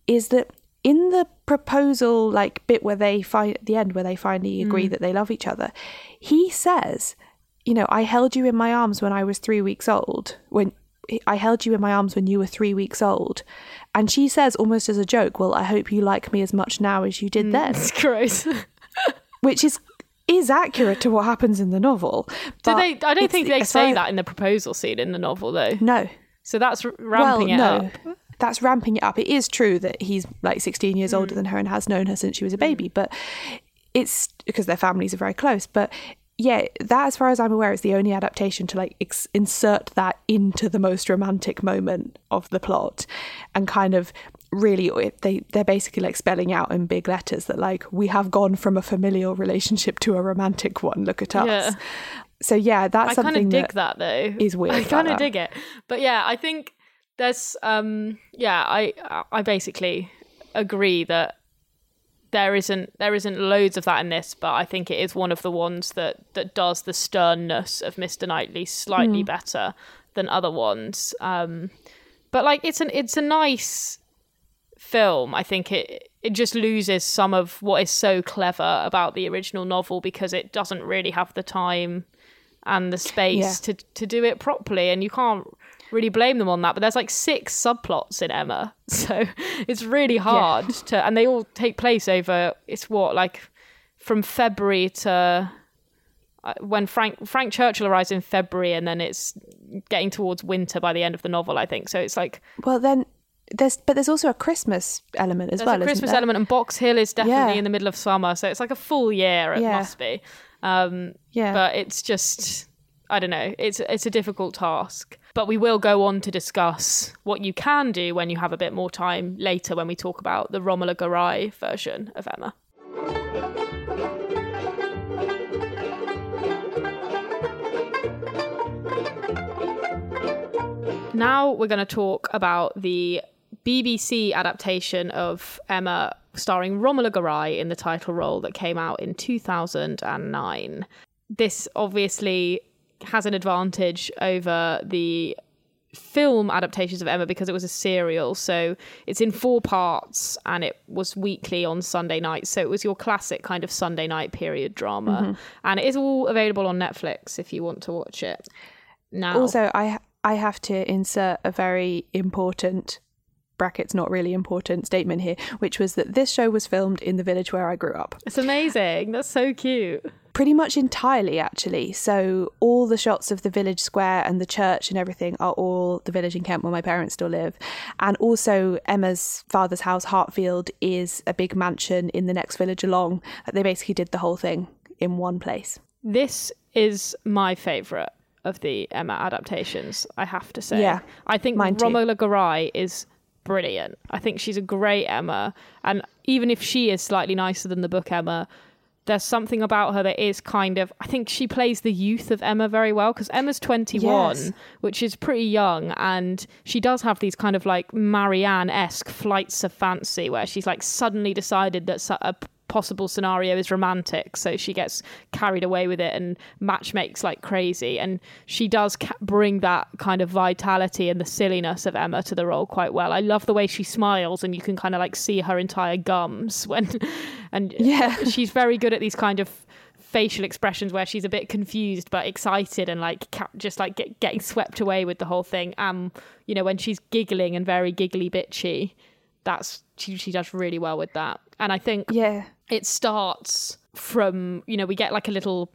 is that in the proposal like bit where they find at the end where they finally agree that they love each other, he says, you know, I held you in my arms when I was 3 weeks old. I held you in my arms when you were 3 weeks old. And she says, almost as a joke, well, I hope you like me as much now as you did then. It's gross. Which is accurate to what happens in the novel. I don't think they say that in the proposal scene in the novel, though. No. So that's ramping it up. That's ramping it up. It is true that he's like 16 years older than her and has known her since she was a baby, but it's because their families are very close. But yeah, that, as far as I'm aware, is the only adaptation to like insert that into the most romantic moment of the plot, and kind of really they're basically like spelling out in big letters that like, we have gone from a familial relationship to a romantic one. Look at us. Yeah. So yeah, that's something I kind of dig that though. Is weird. I kind of dig it, but yeah, I think there's I basically agree that there isn't loads of that in this, but I think it is one of the ones that does the sternness of Mr. Knightley slightly better than other ones. But like it's a nice film. I think it just loses some of what is so clever about the original novel because it doesn't really have the time and the space to do it properly, and you can't really blame them on that. But there's like 6 subplots in Emma, so it's really hard to, and they all take place over, it's what, like from February to when Frank Churchill arrives in February, and then it's getting towards winter by the end of the novel, I think. So it's like, well, then there's also a Christmas element as well. There's a Christmas element, and Box Hill is definitely in the middle of summer, so it's like a full year. It must be. But it's just, I don't know. It's a difficult task. But we will go on to discuss what you can do when you have a bit more time later when we talk about the Romola Garai version of Emma. Now we're going to talk about the BBC adaptation of Emma starring Romola Garai in the title role that came out in 2009. This obviously has an advantage over the film adaptations of Emma because it was a serial. So it's in 4 parts and it was weekly on Sunday nights. So it was your classic kind of Sunday night period drama. And it is all available on Netflix if you want to watch it. Now, also, I have to insert a very important, brackets not really important, statement here, which was that this show was filmed in the village where I grew up. It's amazing. That's so cute. Pretty much entirely, actually. So all the shots of the village square and the church and everything are all the village in Kent where my parents still live. And also Emma's father's house, Hartfield, is a big mansion in the next village along. They basically did the whole thing in one place. This is my favourite of the Emma adaptations, I have to say. Yeah, I think Romola Garai is brilliant. I think she's a great Emma, and even if she is slightly nicer than the book Emma, there's something about her that is kind of, I think she plays the youth of Emma very well, because Emma's 21, which is pretty young, and she does have these kind of like Marianne-esque flights of fancy where she's like suddenly decided that a possible scenario is romantic, so she gets carried away with it and matchmakes like crazy, and she does bring that kind of vitality and the silliness of Emma to the role quite well. I love the way she smiles and you can kind of like see her entire gums when she's very good at these kind of facial expressions where she's a bit confused but excited and like just like getting swept away with the whole thing. You know, when she's giggling and very giggly bitchy, that's she does really well with that. And I think it starts from, you know, we get like a little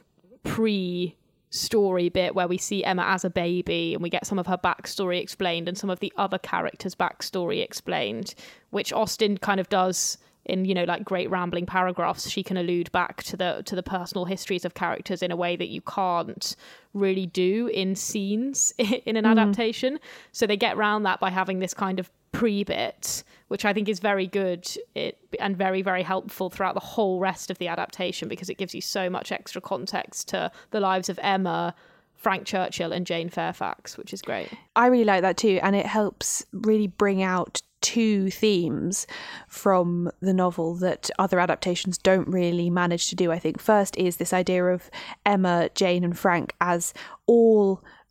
pre-story bit where we see Emma as a baby and we get some of her backstory explained and some of the other characters' backstory explained, which Austen kind of does in, you know, like great rambling paragraphs. She can allude back to the personal histories of characters in a way that you can't really do in scenes in an adaptation. So they get around that by having this kind of pre-bit, which I think is very good and very, very helpful throughout the whole rest of the adaptation, because it gives you so much extra context to the lives of Emma, Frank Churchill and Jane Fairfax, which is great. I really like that too, and it helps really bring out 2 themes from the novel that other adaptations don't really manage to do, I think. First is this idea of Emma, Jane and Frank as all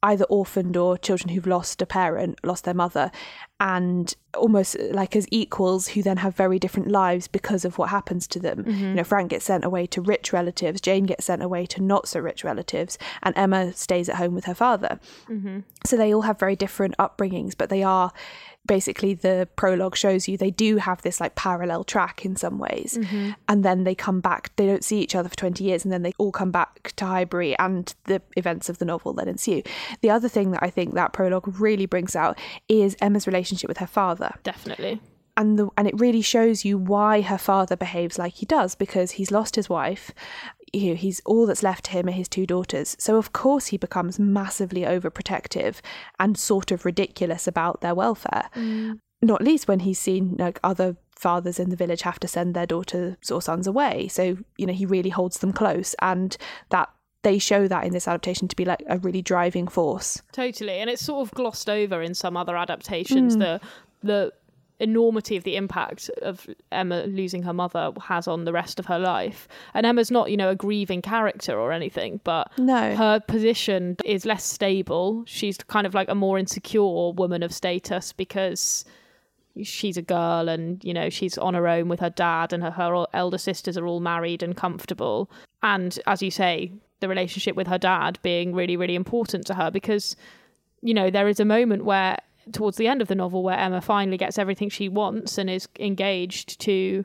either orphaned or children who've lost a parent, lost their mother, and almost like as equals who then have very different lives because of what happens to them. You know, Frank gets sent away to rich relatives, Jane gets sent away to not so rich relatives, and Emma stays at home with her father. So they all have very different upbringings, but they are basically, the prologue shows you, they do have this like parallel track in some ways. And then they come back, they don't see each other for 20 years, and then they all come back to Highbury and the events of the novel that ensue. The other thing that I think that prologue really brings out is Emma's relationship with her father. Definitely. And it really shows you why her father behaves like he does, because he's lost his wife. You know, he's all that's left to him are his 2 daughters. So of course he becomes massively overprotective and sort of ridiculous about their welfare. Not least when he's seen like other fathers in the village have to send their daughters or sons away. So, you know, he really holds them close, and that they show that in this adaptation to be like a really driving force. Totally. And it's sort of glossed over in some other adaptations, the enormity of the impact of Emma losing her mother has on the rest of her life. And Emma's not, you know, a grieving character or anything, but her position is less stable. She's kind of like a more insecure woman of status because she's a girl and, you know, she's on her own with her dad, and her elder sisters are all married and comfortable. And as you say, the relationship with her dad being really, really important to her, because, you know, there is a moment where towards the end of the novel where Emma finally gets everything she wants and is engaged to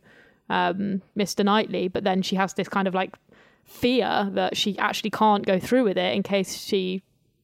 Mr. Knightley, but then she has this kind of like fear that she actually can't go through with it in case she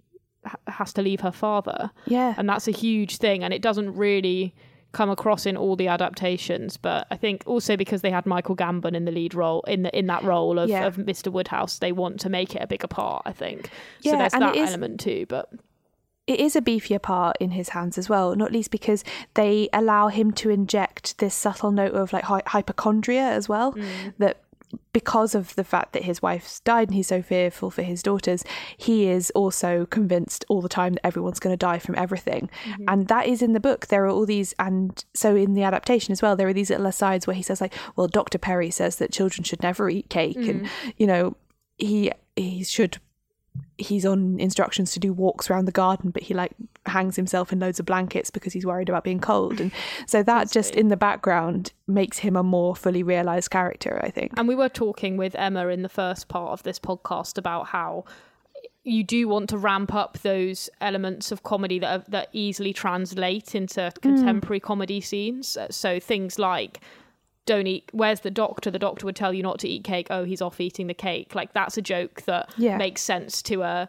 has to leave her father. Yeah. And that's a huge thing, and it doesn't really come across in all the adaptations, but I think also because they had Michael Gambon in the lead role, in that role of Mr. Woodhouse, they want to make it a bigger part, I think. So there's that element too, but it is a beefier part in his hands as well, not least because they allow him to inject this subtle note of like hypochondria as well, that because of the fact that his wife's died and he's so fearful for his daughters, he is also convinced all the time that everyone's going to die from everything. And that is in the book. There are all these, and so in the adaptation as well, there are these little asides where he says like, well, Dr. Perry says that children should never eat cake, and, you know, he's on instructions to do walks around the garden, but he like hangs himself in loads of blankets because he's worried about being cold. And so that just in the background makes him a more fully realised character, I think. And we were talking with Emma in the first part of this podcast about how you do want to ramp up those elements of comedy that easily translate into contemporary comedy scenes. So things like, don't eat, where's the doctor? The doctor would tell you not to eat cake. Oh, he's off eating the cake. Like, that's a joke that makes sense to a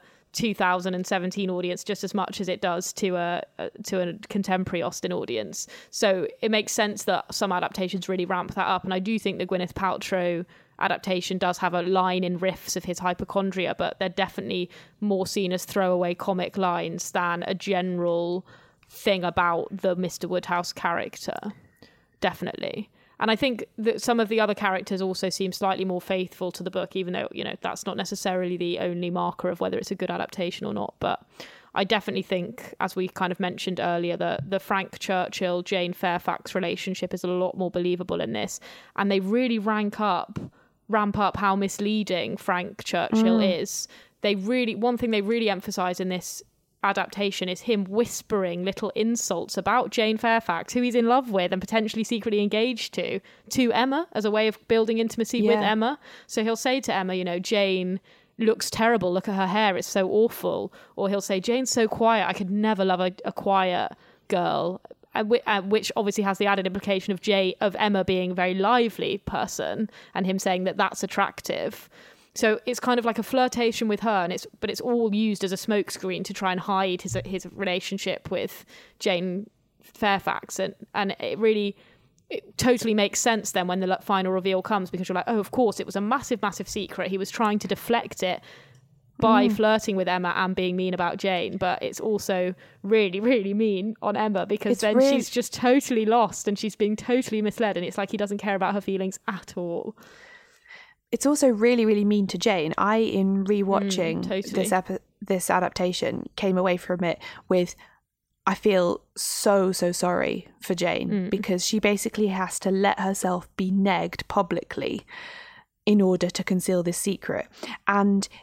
2017 audience just as much as it does to a contemporary Austen audience. So it makes sense that some adaptations really ramp that up. And I do think the Gwyneth Paltrow adaptation does have a line in riffs of his hypochondria, but they're definitely more seen as throwaway comic lines than a general thing about the Mr. Woodhouse character. Definitely. And I think that some of the other characters also seem slightly more faithful to the book, even though, you know, that's not necessarily the only marker of whether it's a good adaptation or not. But I definitely think, as we kind of mentioned earlier, the Frank Churchill, Jane Fairfax relationship is a lot more believable in this. And they really ramp up how misleading Frank Churchill is. One thing they really emphasise in this adaptation is him whispering little insults about Jane Fairfax, who he's in love with and potentially secretly engaged to Emma, as a way of building intimacy with Emma. So he'll say to Emma, you know, Jane looks terrible, look at her hair, it's so awful. Or he'll say, Jane's so quiet, I could never love a quiet girl, which obviously has the added implication of Emma being a very lively person, and him saying that that's attractive. So it's kind of like a flirtation with her, but it's all used as a smokescreen to try and hide his relationship with Jane Fairfax, and it totally makes sense then when the final reveal comes, because you're like, oh, of course, it was a massive, massive secret. He was trying to deflect it by flirting with Emma and being mean about Jane, but it's also really, really mean on Emma, because she's just totally lost and she's being totally misled, and it's like he doesn't care about her feelings at all. It's also really, really mean to Jane. In rewatching this adaptation, came away from it with, I feel so sorry for Jane, because she basically has to let herself be negged publicly in order to conceal this secret. And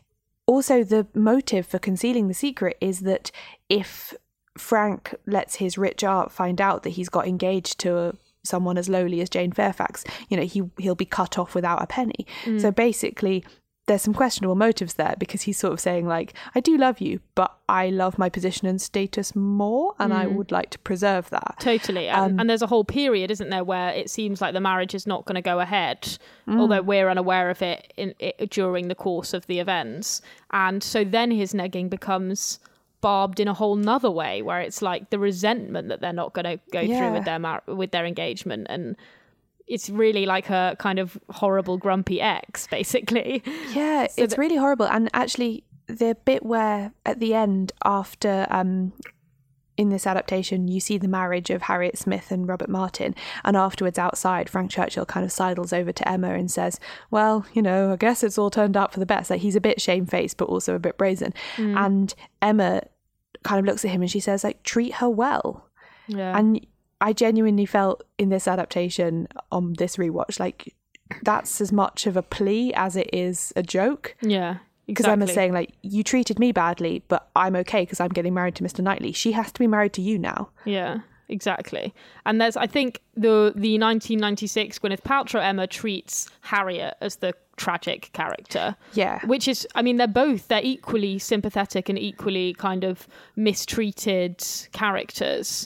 also the motive for concealing the secret is that if Frank lets his rich aunt find out that he's got engaged to someone as lowly as Jane Fairfax, he'll be cut off without a penny. So basically there's some questionable motives there, because he's sort of saying like, I do love you, but I love my position and status more, and I would like to preserve that. Totally. And there's a whole period, isn't there, where it seems like the marriage is not going to go ahead, although we're unaware of it during the course of the events. And so then his negging becomes barbed in a whole nother way, where it's like the resentment that they're not going to go through with their engagement, and it's really like a kind of horrible grumpy ex, basically. Yeah, so it's really horrible. And actually the bit where at the end, after in this adaptation you see the marriage of Harriet Smith and Robert Martin, and afterwards outside Frank Churchill kind of sidles over to Emma and says, well, I guess it's all turned out for the best. Like, he's a bit shamefaced but also a bit brazen. And Emma kind of looks at him and she says, like, treat her well. Yeah. And I genuinely felt in this adaptation on this rewatch, like, that's as much of a plea as it is a joke. Yeah, because Emma's saying, like, you treated me badly, but I'm okay because I'm getting married to Mr. Knightley. She has to be married to you now. Yeah, exactly. And there's, I think, the 1996 Gwyneth Paltrow Emma treats Harriet as the tragic character. Yeah. Which is, I mean, they're equally sympathetic and equally kind of mistreated characters.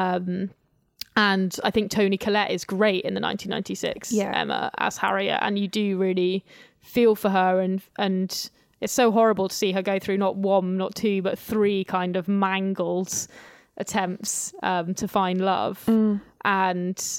And I think Toni Collette is great in the 1996 Emma as Harriet, and you do really feel for her, and it's so horrible to see her go through not one, not two, but three kind of mangled attempts to find love. And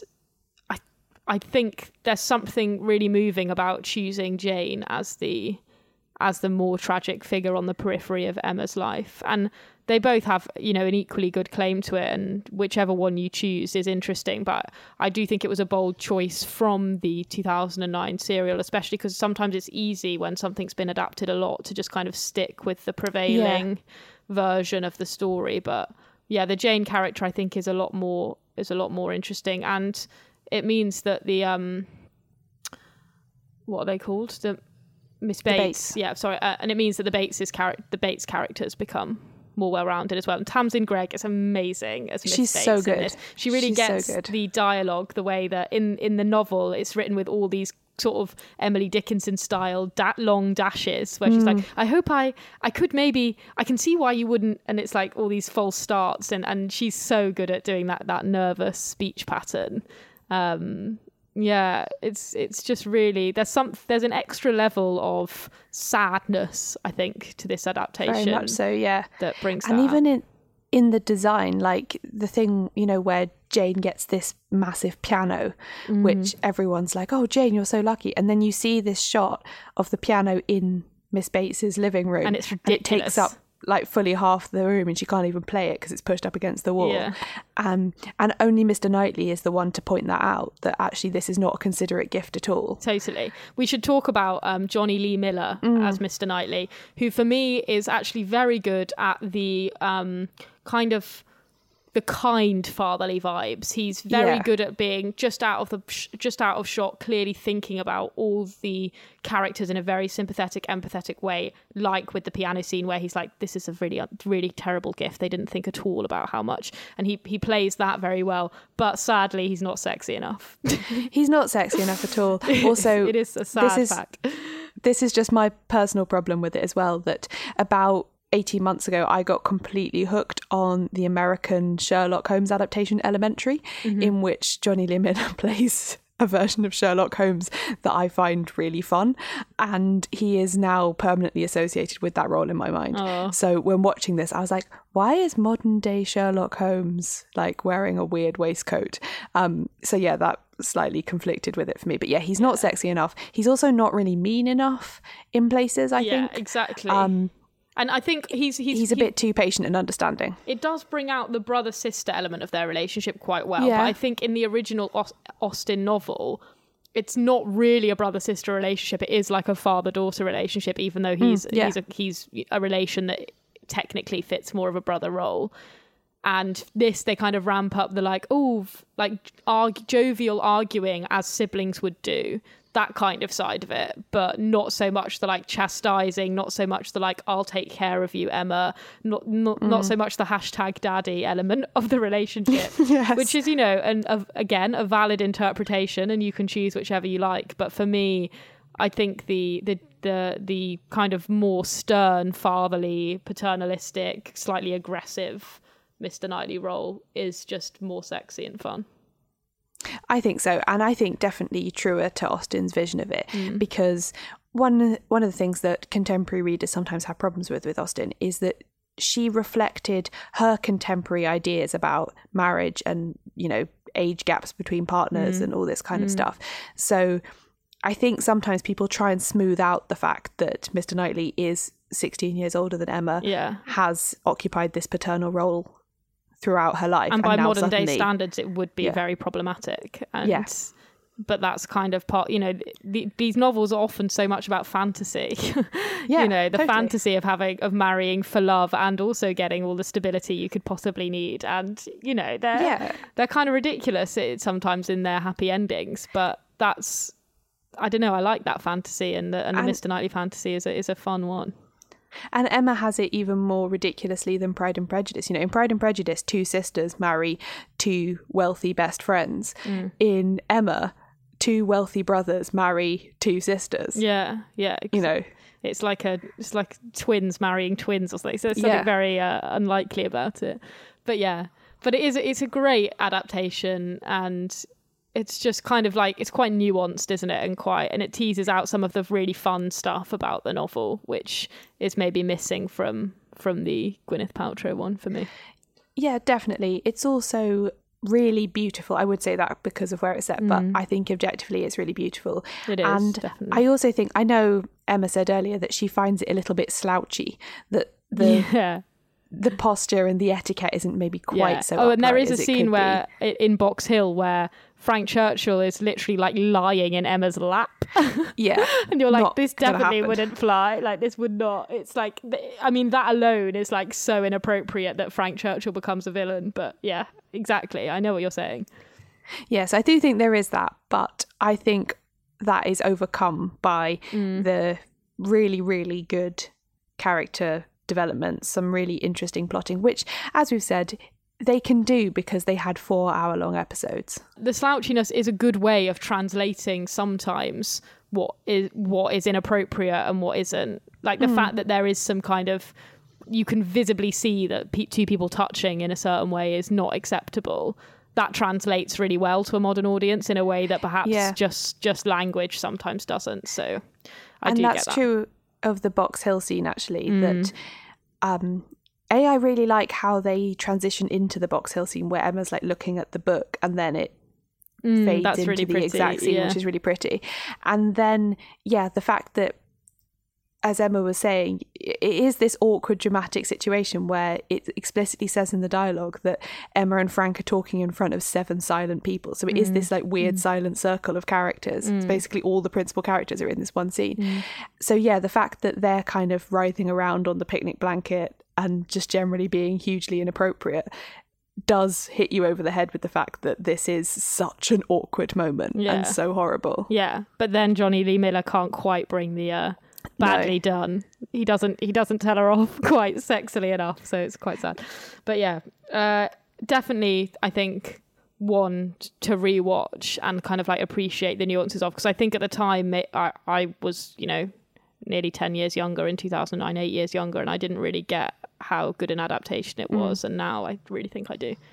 I think there's something really moving about choosing Jane as the more tragic figure on the periphery of Emma's life. And they both have, an equally good claim to it, and whichever one you choose is interesting. But I do think it was a bold choice from the 2009 serial, especially because sometimes it's easy when something's been adapted a lot to just kind of stick with the prevailing version of the story. But yeah, the Jane character, I think, is a lot more interesting, and it means that the what are they called? The Miss Bates. Yeah, sorry. And it means that the Bates characters become more well-rounded as well. And Tamsin Gregg is amazing as Miss Bates. She's so good. She really gets the dialogue the way that in the novel it's written with all these sort of Emily Dickinson style long dashes where she's like, I hope I can see why you wouldn't, and it's like all these false starts, and she's so good at doing that nervous speech pattern. Yeah, it's just really, there's an extra level of sadness, I think, to this adaptation. Very much so, yeah. That brings and that even out. in the design, like the thing, where Jane gets this massive piano, which everyone's like, oh, Jane, you're so lucky. And then you see this shot of the piano in Miss Bates's living room. And it's ridiculous. And it takes up like fully half the room, and she can't even play it because it's pushed up against the wall. Yeah. And only Mr. Knightley is the one to point that out, that actually this is not a considerate gift at all. Totally. We should talk about Johnny Lee Miller as Mr. Knightley, who for me is actually very good at the kind of the kind fatherly vibes. He's very good at being just out of shot, clearly thinking about all the characters in a very sympathetic, empathetic way, like with the piano scene where he's like, this is a really, really terrible gift. They didn't think at all about how much. And he plays that very well. But sadly, he's not sexy enough. He's not sexy enough at all. Also, it is a sad fact. This is just my personal problem with it as well, that about 18 months ago, I got completely hooked on the American Sherlock Holmes adaptation Elementary, in which Johnny Lee Miller plays a version of Sherlock Holmes that I find really fun. And he is now permanently associated with that role in my mind. Aww. So when watching this, I was like, why is modern day Sherlock Holmes like wearing a weird waistcoat? So yeah, that slightly conflicted with it for me. But yeah, he's not sexy enough. He's also not really mean enough in places, I think. Yeah, exactly. And I think he's a bit too patient and understanding. It does bring out the brother-sister element of their relationship quite well. Yeah. But I think in the original Austen novel, it's not really a brother-sister relationship. It is like a father-daughter relationship, even though he's a relation that technically fits more of a brother role. And this, they kind of ramp up the jovial arguing as siblings would do. that kind of side of it, but not so much the like chastising, not so much the like I'll take care of you, Emma, not so much the #daddy element of the relationship. Yes. Which is, you know, again a valid interpretation, and you can choose whichever you like. But for me, I think the kind of more stern, fatherly, paternalistic, slightly aggressive Mr. Knightley role is just more sexy and fun. I think so. And I think definitely truer to Austen's vision of it, because one of the things that contemporary readers sometimes have problems with Austen is that she reflected her contemporary ideas about marriage and, you know, age gaps between partners and all this kind of stuff. So I think sometimes people try and smooth out the fact that Mr. Knightley is 16 years older than Emma, has occupied this paternal role throughout her life. And by modern day standards, it would be very problematic. And, yes. But that's kind of part, you know, these novels are often so much about fantasy. You know, the fantasy of marrying for love and also getting all the stability you could possibly need. And, you know, they're kind of ridiculous sometimes in their happy endings. But that's, I don't know, I like that fantasy, and the Mr. Knightley fantasy is a fun one. And Emma has it even more ridiculously than Pride and Prejudice. You know, in Pride and Prejudice, two sisters marry two wealthy best friends. In Emma, two wealthy brothers marry two sisters. Yeah. You know, it's like twins marrying twins or something. So there's something very unlikely about it. But it's a great adaptation, and it's just kind of like, it's quite nuanced, isn't it? And it teases out some of the really fun stuff about the novel, which is maybe missing from the Gwyneth Paltrow one for me. Yeah, definitely. It's also really beautiful. I would say that because of where it's set, but I think objectively it's really beautiful. It is, and definitely. I also think, I know Emma said earlier that she finds it a little bit slouchy, that the posture and the etiquette isn't maybe quite so upright. And there is a scene where in Box Hill where Frank Churchill is literally like lying in Emma's lap. Yeah. And you're like, this definitely wouldn't fly. Like, this would not. It's like, I mean, that alone is like so inappropriate that Frank Churchill becomes a villain. But yeah, exactly. I know what you're saying. Yes, I do think there is that. But I think that is overcome by the really, really good character development, some really interesting plotting, which, as we've said, they can do because they had 4-hour-long episodes. The slouchiness is a good way of translating sometimes what is inappropriate and what isn't. Like the fact that there is some kind of, you can visibly see that two people touching in a certain way is not acceptable. That translates really well to a modern audience in a way that perhaps just language sometimes doesn't. So I do get that. And that's true of the Box Hill scene, actually, that I really like how they transition into the Box Hill scene where Emma's like looking at the book and then it fades into really the exact scene, which is really pretty. And then, the fact that, as Emma was saying, it is this awkward dramatic situation where it explicitly says in the dialogue that Emma and Frank are talking in front of 7 silent people. So it is this like weird silent circle of characters. It's basically all the principal characters are in this one scene. So the fact that they're kind of writhing around on the picnic blanket and just generally being hugely inappropriate does hit you over the head with the fact that this is such an awkward moment and so horrible. Yeah, but then Johnny Lee Miller can't quite bring the badly done. He doesn't tell her off quite sexily enough, so it's quite sad. But definitely I think one to rewatch and kind of like appreciate the nuances of, because I think at the time I was, you know, nearly 10 years younger in 2009, 8 years younger, and I didn't really get how good an adaptation it was, and now I really think I do.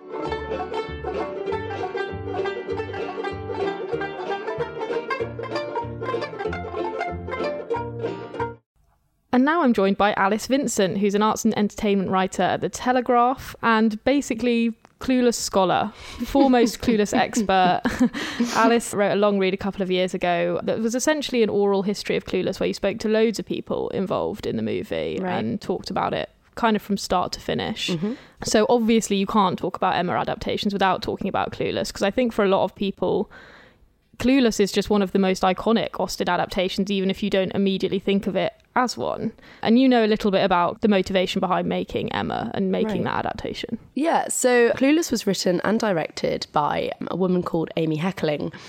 And now I'm joined by Alice Vincent, who's an arts and entertainment writer at The Telegraph and basically Clueless scholar, foremost Clueless expert. Alice wrote a long read a couple of years ago that was essentially an oral history of Clueless, where you spoke to loads of people involved in the movie and talked about it kind of from start to finish. So obviously you can't talk about Emma adaptations without talking about Clueless, because I think for a lot of people, Clueless is just one of the most iconic Austen adaptations, even if you don't immediately think of it as one. And you know a little bit about the motivation behind making Emma and making that adaptation. Yeah, so Clueless was written and directed by a woman called Amy Heckerling.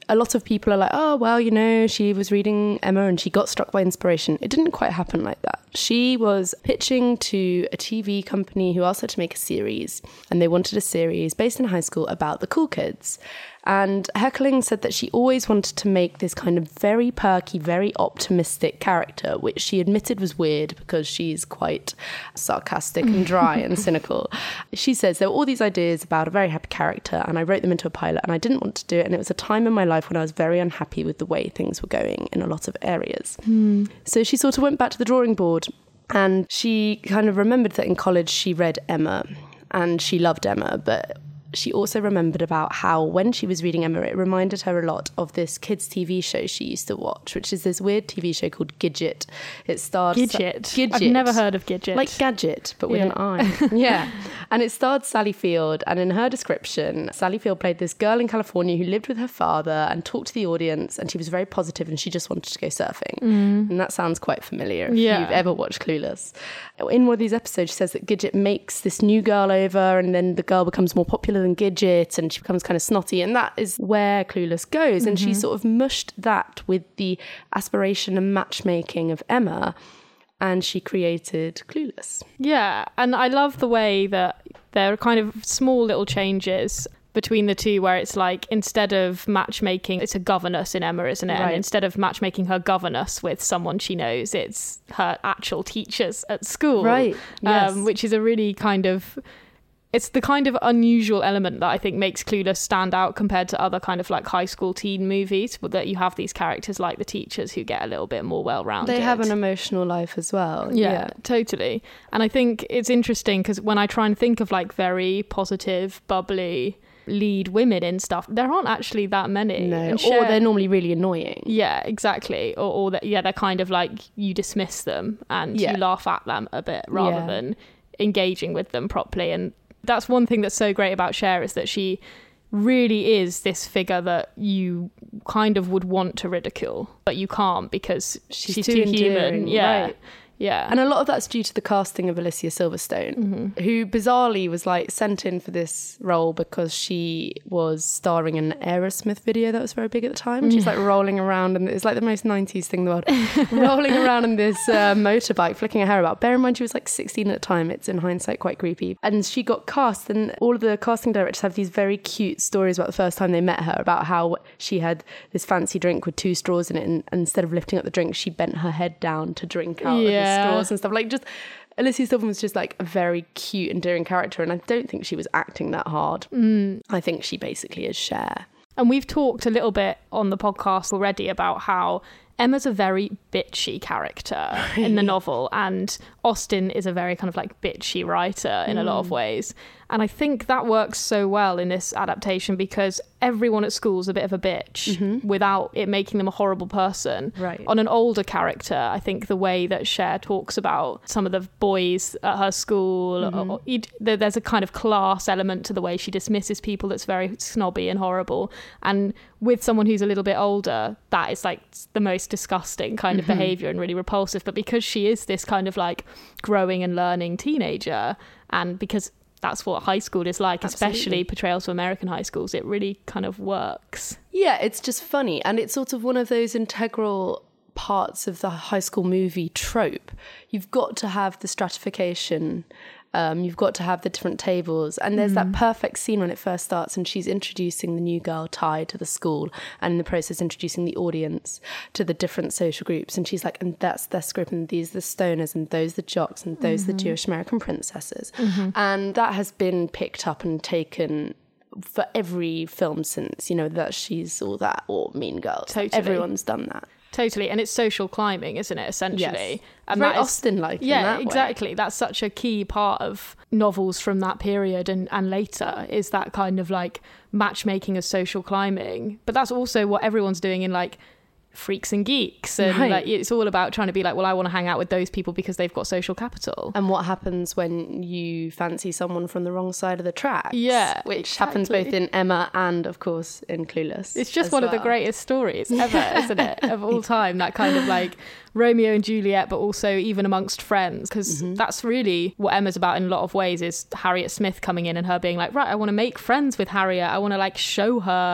a lot of people are like, oh, well, you know, she was reading Emma and she got struck by inspiration. It didn't quite happen like that. She was pitching to a TV company who asked her to make a series, and they wanted a series based in high school about the cool kids. And Heckling said that she always wanted to make this kind of very perky, very optimistic character, which she admitted was weird because she's quite sarcastic and dry and cynical. She says there were all these ideas about a very happy character, and I wrote them into a pilot, and I didn't want to do it. And it was a time in my life when I was very unhappy with the way things were going in a lot of areas. So she sort of went back to the drawing board, and she kind of remembered that in college she read Emma and she loved Emma, but she also remembered about how when she was reading Emma, it reminded her a lot of this kids' TV show she used to watch, which is this weird TV show called Gidget. It starred... Gidget? I've never heard of Gidget. Like Gadget, but with an I. Yeah. And it starred Sally Field, and in her description, Sally Field played this girl in California who lived with her father and talked to the audience, and she was very positive and she just wanted to go surfing. And that sounds quite familiar if you've ever watched Clueless. In one of these episodes, she says that Gidget makes this new girl over, and then the girl becomes more popular than Gidget, and she becomes kind of snotty, and that is where Clueless goes. And she sort of mushed that with the aspiration and matchmaking of Emma, and she created Clueless. Yeah, and I love the way that there are kind of small little changes between the two, where it's like, instead of matchmaking, it's a governess in Emma, isn't it? Right. And instead of matchmaking her governess with someone she knows, it's her actual teachers at school. Right, yes. Which is a really kind of... It's the kind of unusual element that I think makes Clueless stand out compared to other kind of like high school teen movies, but that you have these characters like the teachers who get a little bit more well-rounded. They have an emotional life as well. Yeah, totally. And I think it's interesting because when I try and think of like very positive, bubbly lead women in stuff, there aren't actually that many. No, or they're normally really annoying. Yeah, exactly. Or that, they're kind of like, you dismiss them and you laugh at them a bit rather than engaging with them properly. And that's one thing that's so great about Cher, is that she really is this figure that you kind of would want to ridicule, but you can't because she's too human. Yeah. Right. Yeah. And a lot of that's due to the casting of Alicia Silverstone, who bizarrely was like sent in for this role because she was starring in an Aerosmith video that was very big at the time. She's like rolling around, and it's like the most 90s thing in the world, rolling around in this motorbike, flicking her hair about. Bear in mind, she was like 16 at the time. It's in hindsight quite creepy. And she got cast, and all of the casting directors have these very cute stories about the first time they met her, about how she had this fancy drink with 2 straws in it, and instead of lifting up the drink, she bent her head down to drink out of the straws and stuff. Like, just Alicia Silverstone was just like a very cute, endearing character, and I don't think she was acting that hard. I think she basically is Cher. And we've talked a little bit on the podcast already about how Emma's a very bitchy character in the novel, and Austen is a very kind of like bitchy writer in a lot of ways. And I think that works so well in this adaptation because everyone at school is a bit of a bitch without it making them a horrible person. Right. On an older character, I think the way that Cher talks about some of the boys at her school, there's a kind of class element to the way she dismisses people that's very snobby and horrible. And with someone who's a little bit older, that is like the most disgusting kind of behaviour and really repulsive. But because she is this kind of like growing and learning teenager, and because that's what high school is like, especially portrayals of American high schools, it really kind of works. Yeah, it's just funny. And it's sort of one of those integral parts of the high school movie trope. You've got to have the stratification. You've got to have the different tables. And there's that perfect scene when it first starts and she's introducing the new girl, Ty, to the school, and in the process introducing the audience to the different social groups. And she's like, and that's their script, and these are the stoners, and those are the jocks, and those are the Jewish American princesses. And that has been picked up and taken for every film since, you know, that She's All That or Mean Girls. Totally. Everyone's done that. Totally, and it's social climbing, isn't it, essentially? Yes. And very Austen-like in that way. Exactly. That's such a key part of novels from that period and later, is that kind of like matchmaking as social climbing. But that's also what everyone's doing in like Freaks and Geeks, and like it's all about trying to be like, well, I want to hang out with those people because they've got social capital. And what happens when you fancy someone from the wrong side of the tracks? Yeah, which happens both in Emma and of course in Clueless. It's just one of the greatest stories ever, isn't it, of all time, that kind of like Romeo and Juliet, but also even amongst friends, because that's really what Emma's about in a lot of ways, is Harriet Smith coming in and her being like, right, I want to make friends with Harriet, I want to like show her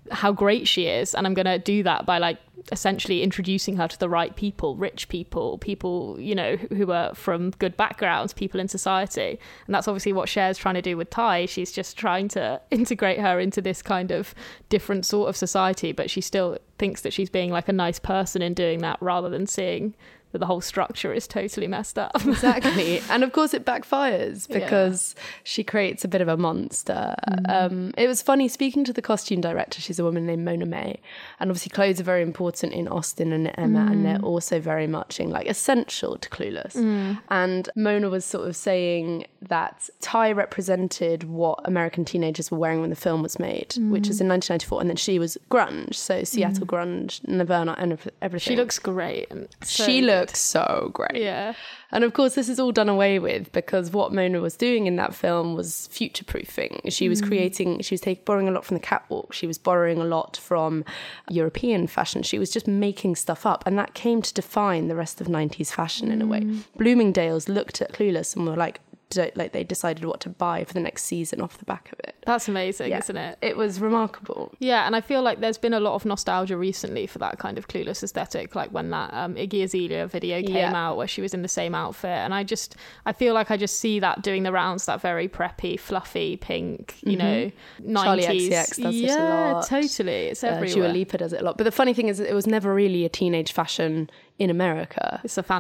how great she is, and I'm going to do that by like essentially introducing her to the right people, rich people, you know, who are from good backgrounds, people in society. And that's obviously what Cher's trying to do with Tai. She's just trying to integrate her into this kind of different sort of society, but she still thinks that she's being like a nice person in doing that, rather than seeing that the whole structure is totally messed up. Exactly. And of course it backfires because she creates a bit of a monster. It was funny speaking to the costume director. She's a woman named Mona May. And obviously clothes are very important in Austin and Emma, and they're also very much in like essential to Clueless. And Mona was sort of saying that Tai represented what American teenagers were wearing when the film was made, which was in 1994. And then she was grunge. So Seattle grunge, Nirvana, and everything. She looks great. She looks so great. Yeah. And of course, this is all done away with because what Mona was doing in that film was future-proofing. She was borrowing a lot from the catwalk. She was borrowing a lot from European fashion. She was just making stuff up. And that came to define the rest of 90s fashion in a way. Bloomingdale's looked at Clueless and were like they decided what to buy for the next season off the back of it. That's amazing, isn't it? It was remarkable. Yeah, and I feel like there's been a lot of nostalgia recently for that kind of Clueless aesthetic, like when that Iggy Azalea video came out where she was in the same outfit, and I feel like I just see that doing the rounds, that very preppy, fluffy, pink, you know, 90s. Charlie XCX does it a lot. Yeah, totally. It's everywhere. Dua Lipa does it a lot. But the funny thing is that it was never really a teenage fashion in America. It's a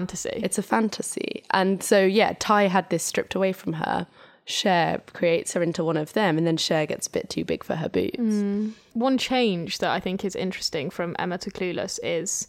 fantasy. And so, yeah, Tai had this stripped away from her. Cher creates her into one of them, and then Cher gets a bit too big for her boots. One change that I think is interesting from Emma to Clueless is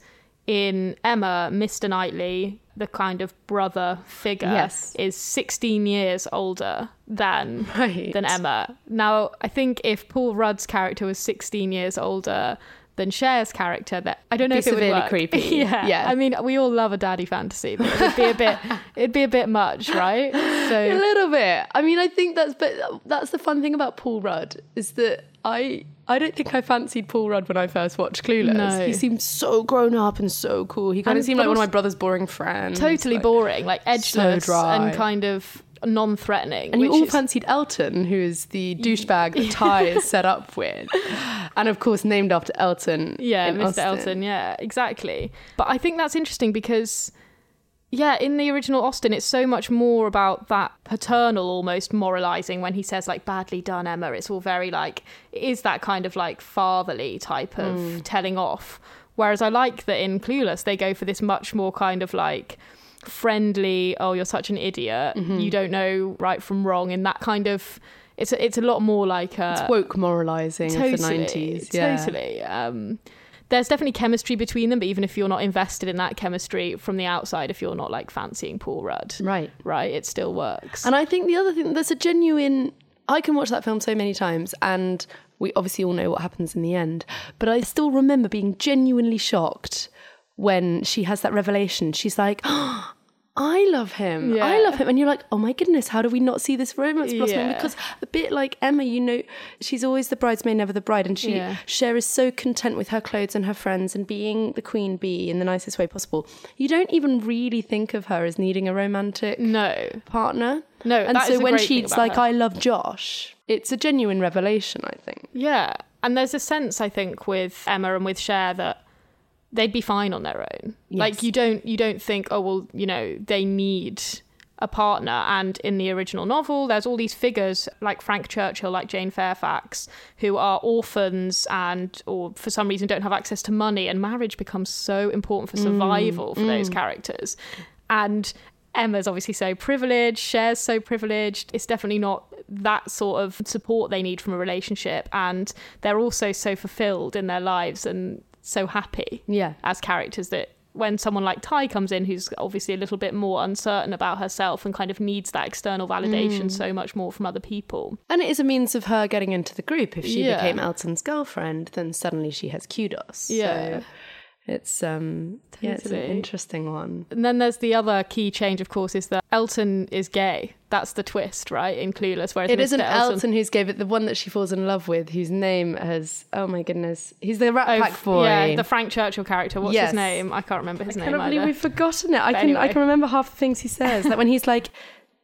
in Emma, Mr. Knightley, the kind of brother figure, is 16 years older than Emma. Now, I think if Paul Rudd's character was 16 years older than Cher's character, that I don't know if it would work. Creepy. yeah. I mean, we all love a daddy fantasy, but it'd be a bit much, right? So a little bit. I mean, I think that's the fun thing about Paul Rudd is that I don't think I fancied Paul Rudd when I first watched Clueless. No. He seemed so grown up and so cool. He kind of seemed like one of my brother's boring friends. Totally boring, like edgeless, so dry. And kind of non-threatening. And you all fancied Elton, who is the douchebag that Tai is set up with. And of course named after Elton. Yeah, Mr. Austin. Elton, yeah, exactly. But I think that's interesting because, yeah, in the original Austin, it's so much more about that paternal almost moralizing when he says like, badly done, Emma. It's all very like, it is that kind of like fatherly type of telling off. Whereas I like that in Clueless, they go for this much more kind of like friendly, oh, you're such an idiot, you don't know right from wrong, in that kind of, it's a lot more like it's woke moralizing of the 90s. Totally. There's definitely chemistry between them, but even if you're not invested in that chemistry from the outside, if you're not like fancying Paul Rudd, right, it still works. And I think the other thing, there's a genuine, I can watch that film so many times and we obviously all know what happens in the end, but I still remember being genuinely shocked when she has that revelation. She's like, oh, I love him. Yeah. I love him. And you're like, oh my goodness, how do we not see this romance blossoming? Yeah. Because a bit like Emma, you know, she's always the bridesmaid, never the bride. And Cher is so content with her clothes and her friends and being the queen bee in the nicest way possible. You don't even really think of her as needing a romantic partner. No, and that so is a when great she's thing like, about her. I love Josh, it's a genuine revelation, I think. Yeah. And there's a sense, I think, with Emma and with Cher that they'd be fine on their own. Yes. Like you don't think, oh well, you know, they need a partner. And in the original novel, there's all these figures like Frank Churchill, like Jane Fairfax, who are orphans or for some reason don't have access to money, and marriage becomes so important for survival for those characters. And Emma's obviously so privileged, Cher's so privileged. It's definitely not that sort of support they need from a relationship, and they're also so fulfilled in their lives and so happy as characters that when someone like Tai comes in, who's obviously a little bit more uncertain about herself and kind of needs that external validation so much more from other people. And it is a means of her getting into the group. If she became Elton's girlfriend, then suddenly she has kudos. Yeah. So it's it's an interesting one. And then there's the other key change, of course, is that Elton is gay. That's the twist, right, in Clueless. Whereas it isn't Elton who's gay, but the one that she falls in love with, whose name has, oh my goodness, he's the Rat Pack boy. Yeah, the Frank Churchill character. What's his name? I can't remember his name. I can't believe either. we've forgotten it. I Anyway. can remember half the things he says. Like when he's like,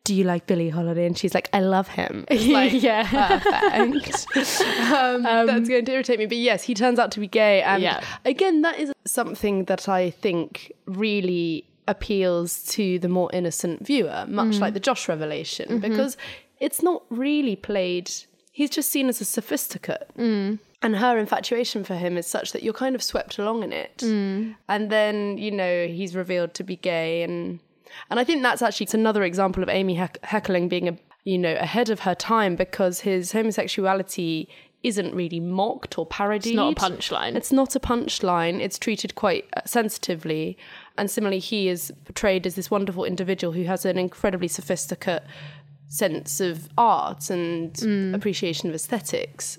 do you like Billie Holiday? And she's like, I love him. It's like, perfect. That's going to irritate me. But yes, he turns out to be gay. And again, that is something that I think really appeals to the more innocent viewer, much like the Josh revelation, because it's not really played... He's just seen as a sophisticate. And her infatuation for him is such that you're kind of swept along in it. And then, you know, he's revealed to be gay. And I think that's actually another example of Amy Heckerling being, ahead of her time, because his homosexuality isn't really mocked or parodied. It's not a punchline. It's not a punchline. It's treated quite sensitively. And similarly, he is portrayed as this wonderful individual who has an incredibly sophisticated sense of art and appreciation of aesthetics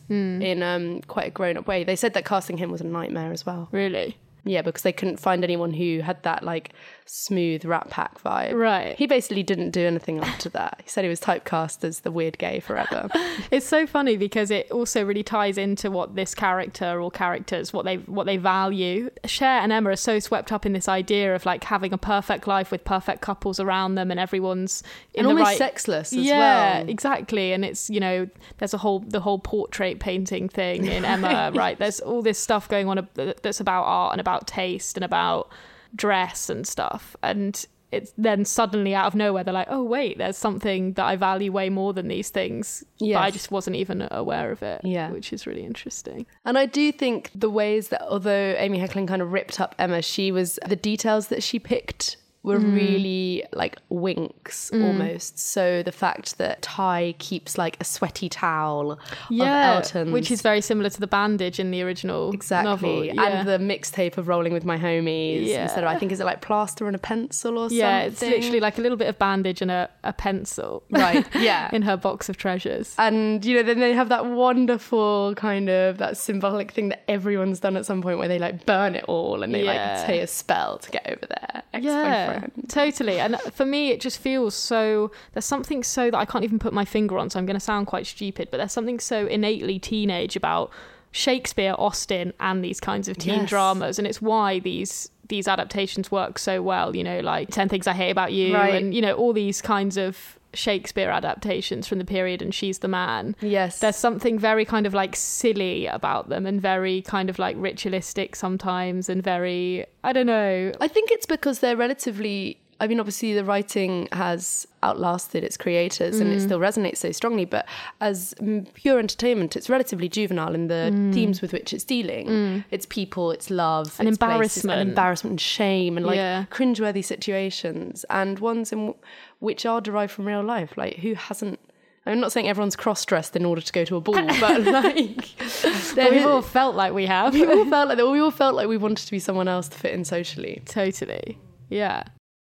in quite a grown-up way. They said that casting him was a nightmare as well. Really? Yeah, because they couldn't find anyone who had that like smooth Rat Pack vibe. Right. He basically didn't do anything after that. He said he was typecast as the weird gay forever. It's so funny because it also really ties into what this character or characters, what they value. Cher and Emma are so swept up in this idea of like having a perfect life with perfect couples around them and everyone's in and the almost right... sexless as well. Yeah, exactly. And it's, there's the whole portrait painting thing in Emma, right? There's all this stuff going on that's about art and about taste and about dress and stuff, and it's then suddenly out of nowhere they're like, oh wait, there's something that I value way more than these things, but I just wasn't even aware of it, which is really interesting. And I do think the ways that, although Amy Heckerling kind of ripped up Emma, the details that she picked were really like winks almost. So the fact that Ty keeps like a sweaty towel of Elton's, which is very similar to the bandage in the original novel. And the mixtape of Rolling With My Homies instead of, I think, is it like plaster and a pencil or something? Yeah, it's literally like a little bit of bandage and a pencil. Right, yeah. In her box of treasures. And, then they have that wonderful kind of, that symbolic thing that everyone's done at some point where they like burn it all and they like say a spell to get over their ex-boyfriend. Totally. And for me, it just feels so, there's something so that I can't even put my finger on, so I'm going to sound quite stupid, but there's something so innately teenage about Shakespeare, Austen, and these kinds of teen dramas, and it's why these adaptations work so well, like 10 Things I Hate About You, and, all these kinds of Shakespeare adaptations from the period, and She's the Man. Yes. There's something very kind of like silly about them and very kind of like ritualistic sometimes and very, I don't know. I think it's because they're relatively, I mean, obviously the writing has outlasted its creators and it still resonates so strongly, but as pure entertainment, it's relatively juvenile in the themes with which it's dealing. It's people, it's love, and it's embarrassment. Places, and embarrassment and shame and like cringeworthy situations, and ones in which are derived from real life. Like, who hasn't? I'm not saying everyone's cross-dressed in order to go to a ball, but like... we've all felt like we have. We all felt like we wanted to be someone else to fit in socially. Totally. Yeah.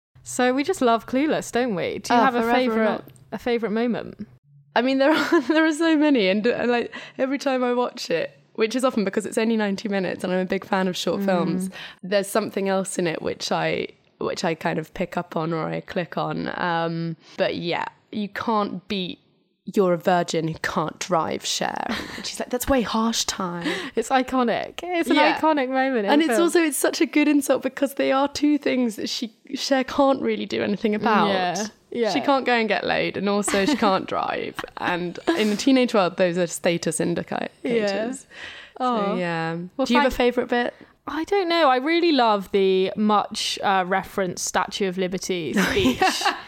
So we just love Clueless, don't we? Do you have a favourite moment? I mean, there are so many, and like every time I watch it, which is often because it's only 90 minutes and I'm a big fan of short films, there's something else in it which I kind of pick up on or I click on. But yeah, you can't beat You're a Virgin Who Can't Drive, Cher. And she's like, that's way harsh time. It's iconic. It's an iconic moment. And it's such a good insult because they are two things that Cher can't really do anything about. Yeah. She can't go and get laid, and also she can't drive. And in the teenage world, those are status indicators. Yeah. So, yeah. Well, do you have a favourite bit? I don't know. I really love the much referenced Statue of Liberty speech.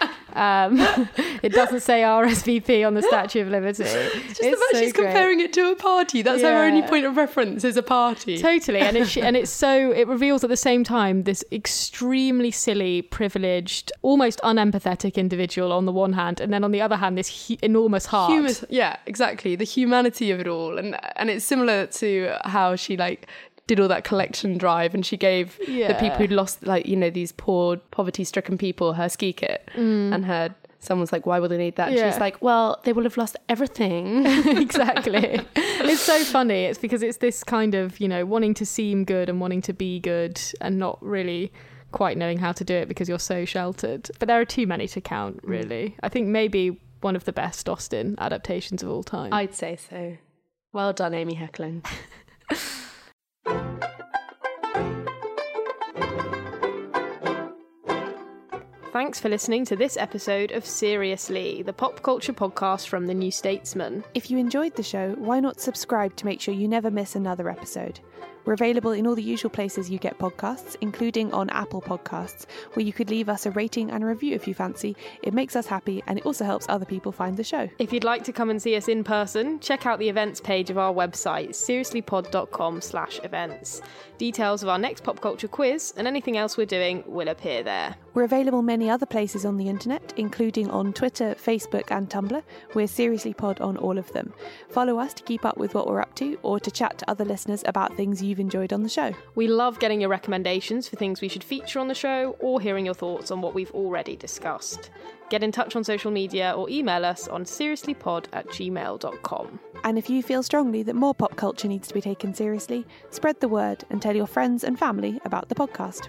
It doesn't say RSVP on the Statue of Liberty. Just the fact she's comparing it to a party. That's her only point of reference, is a party. Totally. And it reveals at the same time this extremely silly, privileged, almost unempathetic individual on the one hand, and then on the other hand, this enormous heart. Yeah, exactly. The humanity of it all. And it's similar to how she did all that collection drive, and she gave the people who'd lost, these poor poverty-stricken people, her ski kit, and someone's like, why will they need that? And she's like, well, they will have lost everything. Exactly. It's so funny. It's because it's this kind of, wanting to seem good and wanting to be good and not really quite knowing how to do it because you're so sheltered. But there are too many to count, really. I think maybe one of the best Austen adaptations of all time. I'd say so. Well done, Amy Heckerling. Thanks for listening to this episode of Seriously, the pop culture podcast from The New Statesman. If you enjoyed the show, why not subscribe to make sure you never miss another episode? We're available in all the usual places you get podcasts, including on Apple Podcasts, where you could leave us a rating and a review if you fancy. It makes us happy and it also helps other people find the show. If you'd like to come and see us in person, check out the events page of our website, seriouslypod.com/events. Details of our next pop culture quiz and anything else we're doing will appear there. We're available many other places on the internet, including on Twitter, Facebook and Tumblr. We're Seriously Pod on all of them. Follow us to keep up with what we're up to or to chat to other listeners about things you've enjoyed on the show. We love getting your recommendations for things we should feature on the show or hearing your thoughts on what we've already discussed. Get in touch on social media or email us on seriouslypod@gmail.com. And if you feel strongly that more pop culture needs to be taken seriously, spread the word and tell your friends and family about the podcast.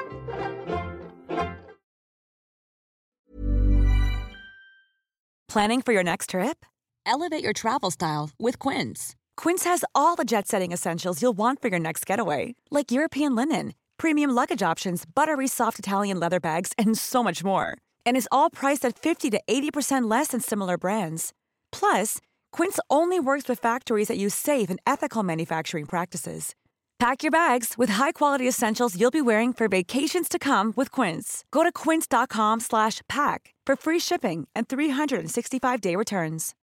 Planning for your next trip? Elevate your travel style with Quince. Quince has all the jet-setting essentials you'll want for your next getaway, like European linen, premium luggage options, buttery soft Italian leather bags, and so much more. And is all priced at 50 to 80% less than similar brands. Plus, Quince only works with factories that use safe and ethical manufacturing practices. Pack your bags with high-quality essentials you'll be wearing for vacations to come with Quince. Go to quince.com/pack for free shipping and 365-day returns.